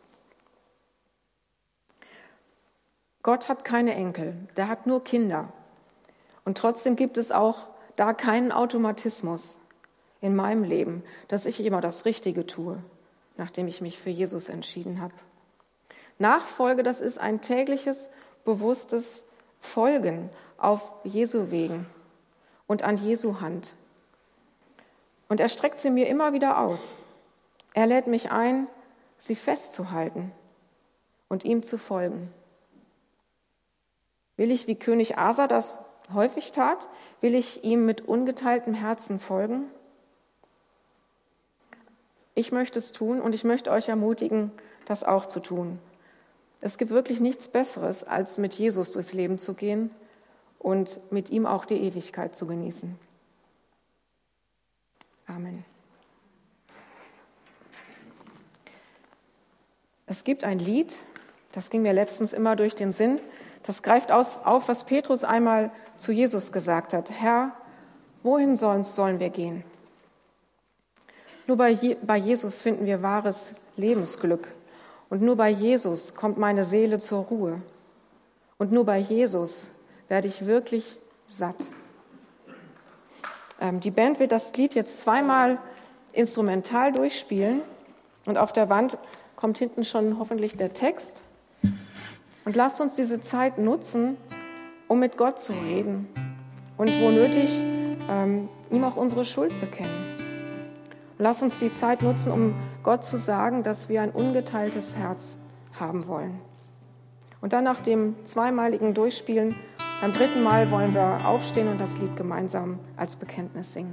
Gott hat keine Enkel, der hat nur Kinder. Und trotzdem gibt es auch da keinen Automatismus in meinem Leben, dass ich immer das Richtige tue, nachdem ich mich für Jesus entschieden habe. Nachfolge, das ist ein tägliches, bewusstes Folgen auf Jesu Wegen und an Jesu Hand. Und er streckt sie mir immer wieder aus. Er lädt mich ein, sie festzuhalten und ihm zu folgen. Will ich, wie König Asa das häufig tat, will ich ihm mit ungeteiltem Herzen folgen? Ich möchte es tun und ich möchte euch ermutigen, das auch zu tun. Es gibt wirklich nichts Besseres, als mit Jesus durchs Leben zu gehen und mit ihm auch die Ewigkeit zu genießen. Amen. Es gibt ein Lied, das ging mir letztens immer durch den Sinn, das greift auf, was Petrus einmal zu Jesus gesagt hat. Herr, wohin sonst sollen wir gehen? Nur bei Jesus finden wir wahres Lebensglück. Und nur bei Jesus kommt meine Seele zur Ruhe. Und nur bei Jesus werde ich wirklich satt. Die Band wird das Lied jetzt zweimal instrumental durchspielen und auf der Wand kommt hinten schon hoffentlich der Text. Und lasst uns diese Zeit nutzen, um mit Gott zu reden und wo nötig ihm auch unsere Schuld bekennen. Und lasst uns die Zeit nutzen, um Gott zu sagen, dass wir ein ungeteiltes Herz haben wollen. Und dann nach dem zweimaligen Durchspielen, beim dritten Mal wollen wir aufstehen und das Lied gemeinsam als Bekenntnis singen.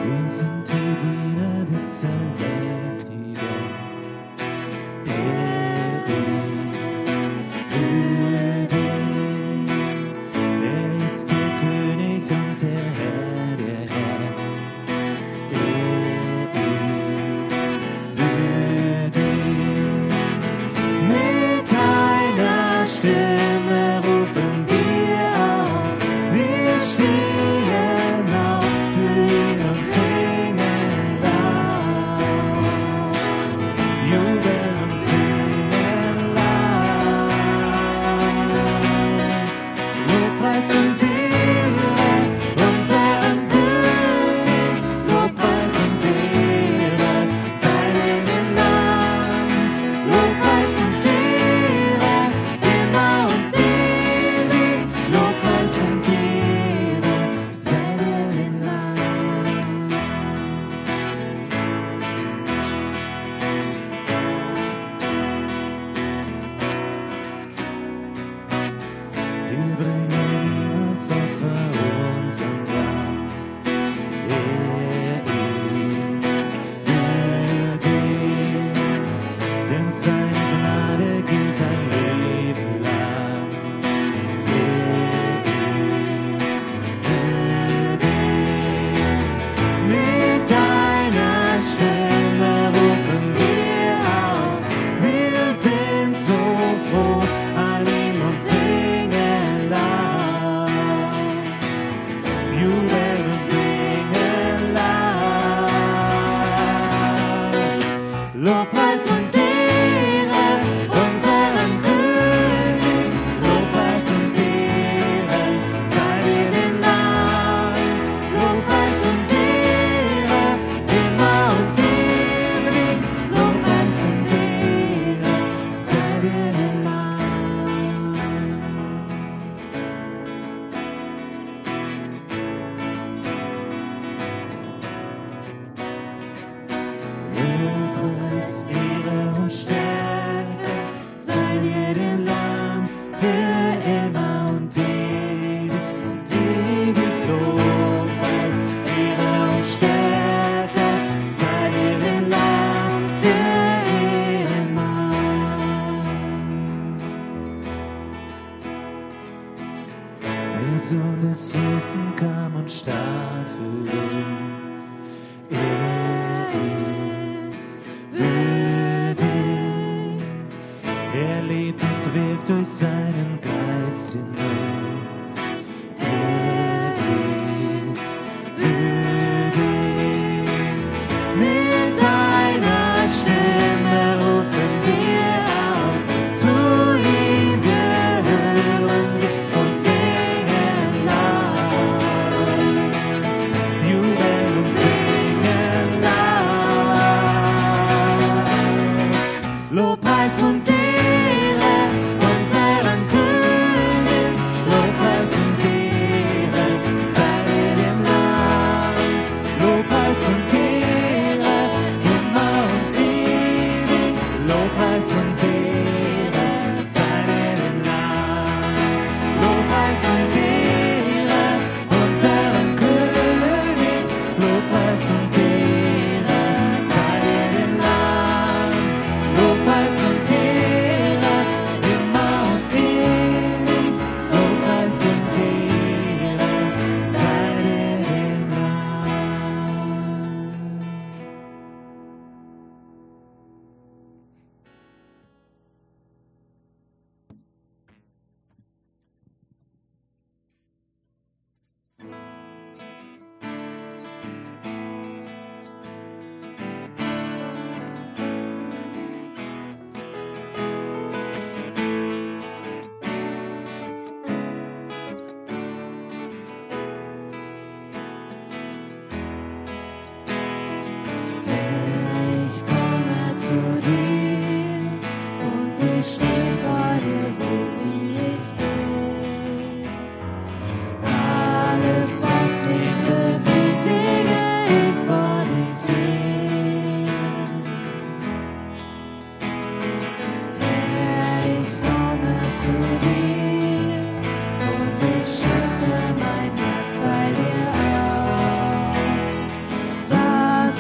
Wir sind die Diener des Allmächtigen. Er ist würdig. Er ist der König und der Herr, der Herr. Er ist würdig. Mit einer Stimme rufen wir aus. Wir stehen auf für ihn und singen laut. Jubeln und singen laut. Lobpreis und Ehre unserem König. Lobpreis und Ehre sei dir dem Lamm. Lobpreis und Ehre immer und ewig. Lobpreis und Ehre sei dir dem Lamm. Wir bringen ihm als Opfer unseren Dank. Er ist würdig, denn seine Gnade gilt ein Leben lang. Er ist würdig. Mit einer Stimme rufen wir aus. Wir sind so froh an ihm und singen laut. Jubeln und singen laut. Lobpreis und Ehre unserem König. Lobpreis und Ehre sei dir dem Lamm. Lobpreis und Ehre immer und ewig. Lobpreis und Ehre sei dir dem Lamm. Lobpreis, Ehre und Stärke sei dir dem Lamm für immer und ewig und ewig. Lobpreis, Ehre und Stärke sei dir dem Lamm für immer. Der Sohn des Höchsten kam und starb für uns. Er ist würdig. Er lebt und wirkt durch seinen Geist in uns. Er ist würdig. Mit einer Stimme rufen wir auf. Zu ihm gehören wir und singen laut. Jubeln und singen laut. Lobpreis und Ehre unserem König. Lobpreis und Ehre sei dir dem Lamm. Lobpreis und Ehre immer und ewig. Lobpreis und Ehre sei dir dem Lamm. Lobpreis und Ehre unserem König. Lobpreis und Ehre sei dir dem Lamm. Lobpreis und Ehre immer und ewig. Lobpreis und Ehre sei dir dem Lamm.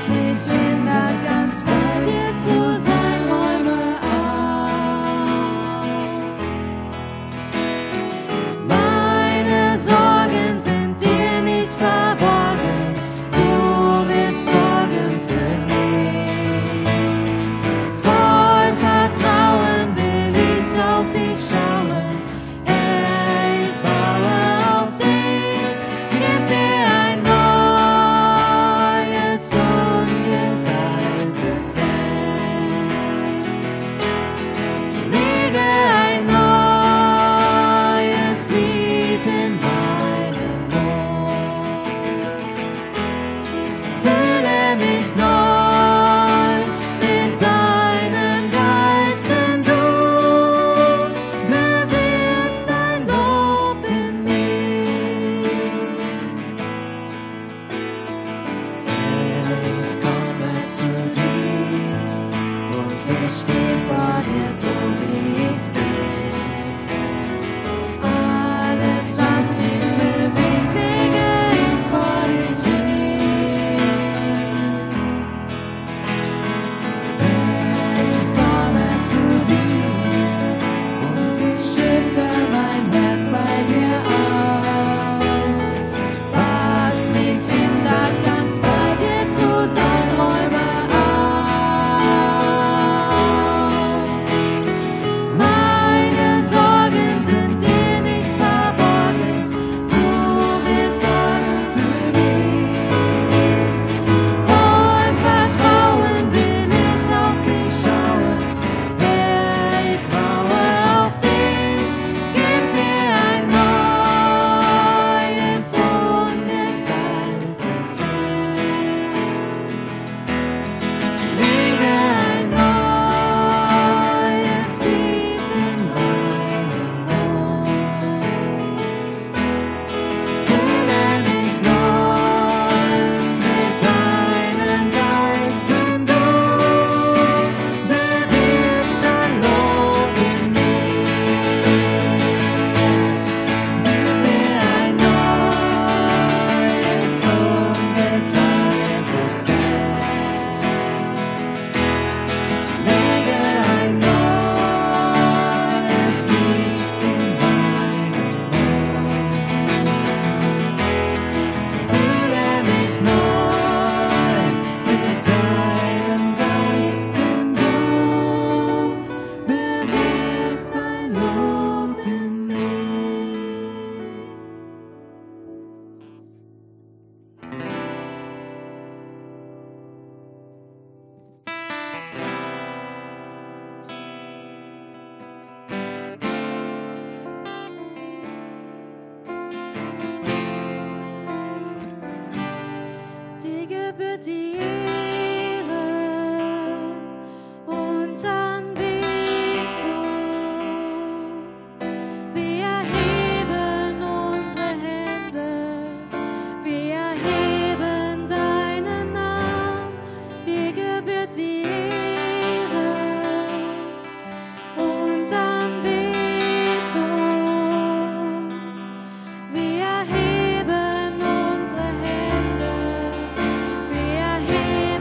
Wir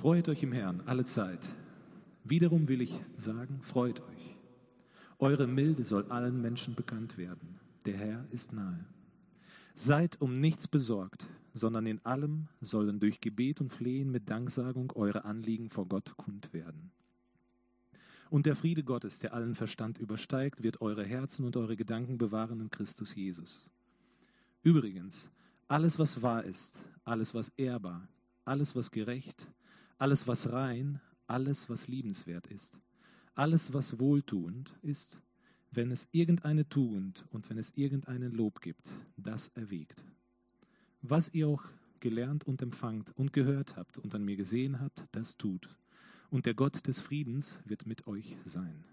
Freut euch im Herrn alle Zeit. Wiederum will ich sagen, freut euch. Eure Milde soll allen Menschen bekannt werden. Der Herr ist nahe. Seid um nichts besorgt, sondern in allem sollen durch Gebet und Flehen mit Danksagung eure Anliegen vor Gott kund werden. Und der Friede Gottes, der allen Verstand übersteigt, wird eure Herzen und eure Gedanken bewahren in Christus Jesus. Übrigens, alles, was wahr ist, alles, was ehrbar, alles, was gerecht, alles, was rein, alles, was liebenswert ist, alles, was wohltuend ist, wenn es irgendeine Tugend und wenn es irgendeinen Lob gibt, das erwägt. Was ihr auch gelernt und empfangt und gehört habt und an mir gesehen habt, das tut. Und der Gott des Friedens wird mit euch sein.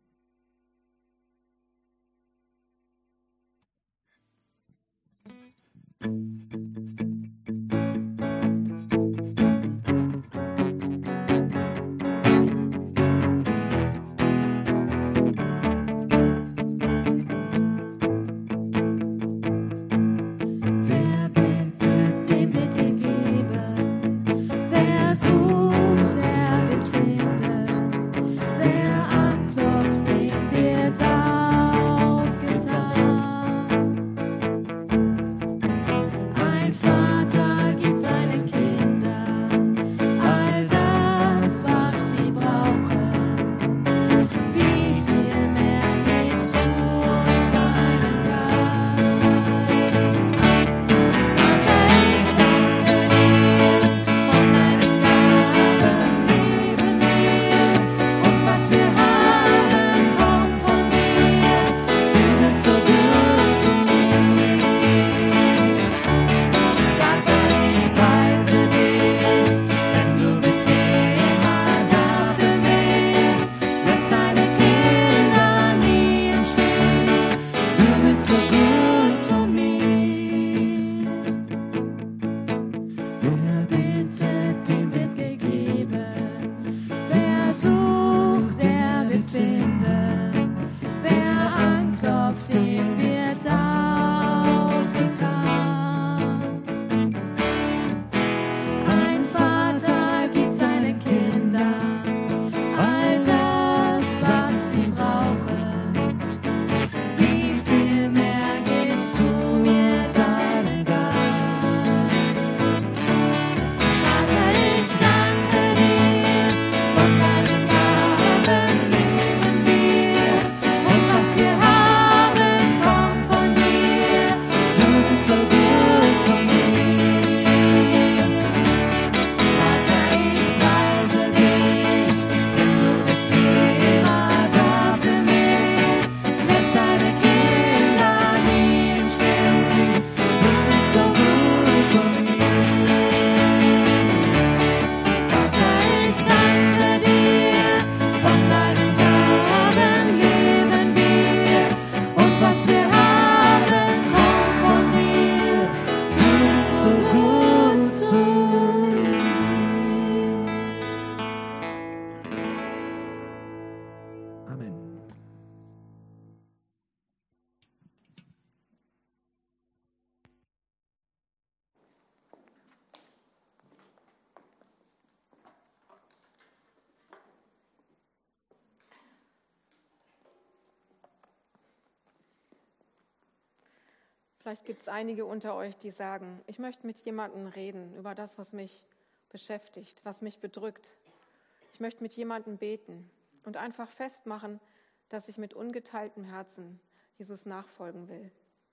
Vielleicht gibt es einige unter euch, die sagen, ich möchte mit jemandem reden über das, was mich beschäftigt, was mich bedrückt. Ich möchte mit jemandem beten und einfach festmachen, dass ich mit ungeteiltem Herzen Jesus nachfolgen will.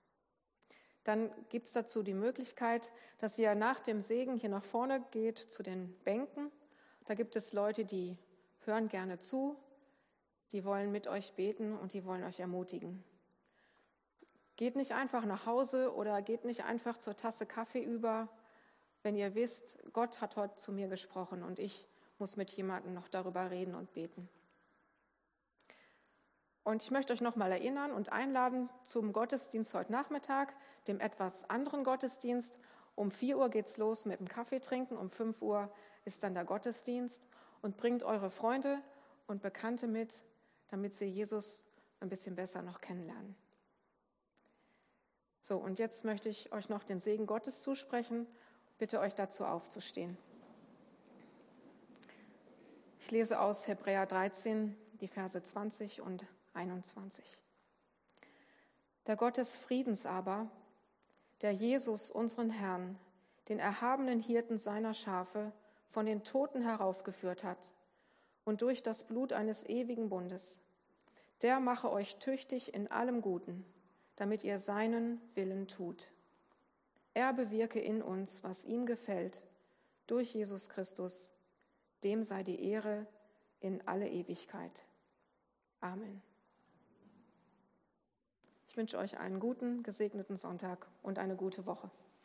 Dann gibt es dazu die Möglichkeit, dass ihr nach dem Segen hier nach vorne geht zu den Bänken. Da gibt es Leute, die hören gerne zu, die wollen mit euch beten und die wollen euch ermutigen. Geht nicht einfach nach Hause oder geht nicht einfach zur Tasse Kaffee über, wenn ihr wisst, Gott hat heute zu mir gesprochen und ich muss mit jemandem noch darüber reden und beten. Und ich möchte euch nochmal erinnern und einladen zum Gottesdienst heute Nachmittag, dem etwas anderen Gottesdienst. Um 4 Uhr geht es los mit dem Kaffee trinken, um 5 Uhr ist dann der Gottesdienst. Und bringt eure Freunde und Bekannte mit, damit sie Jesus ein bisschen besser noch kennenlernen. So, und jetzt möchte ich euch noch den Segen Gottes zusprechen. Bitte euch dazu aufzustehen. Ich lese aus Hebräer 13, die Verse 20 und 21. Der Gott des Friedens aber, der Jesus, unseren Herrn, den erhabenen Hirten seiner Schafe, von den Toten heraufgeführt hat und durch das Blut eines ewigen Bundes, der mache euch tüchtig in allem Guten, damit ihr seinen Willen tut. Er bewirke in uns, was ihm gefällt, durch Jesus Christus, dem sei die Ehre in alle Ewigkeit. Amen. Ich wünsche euch einen guten, gesegneten Sonntag und eine gute Woche.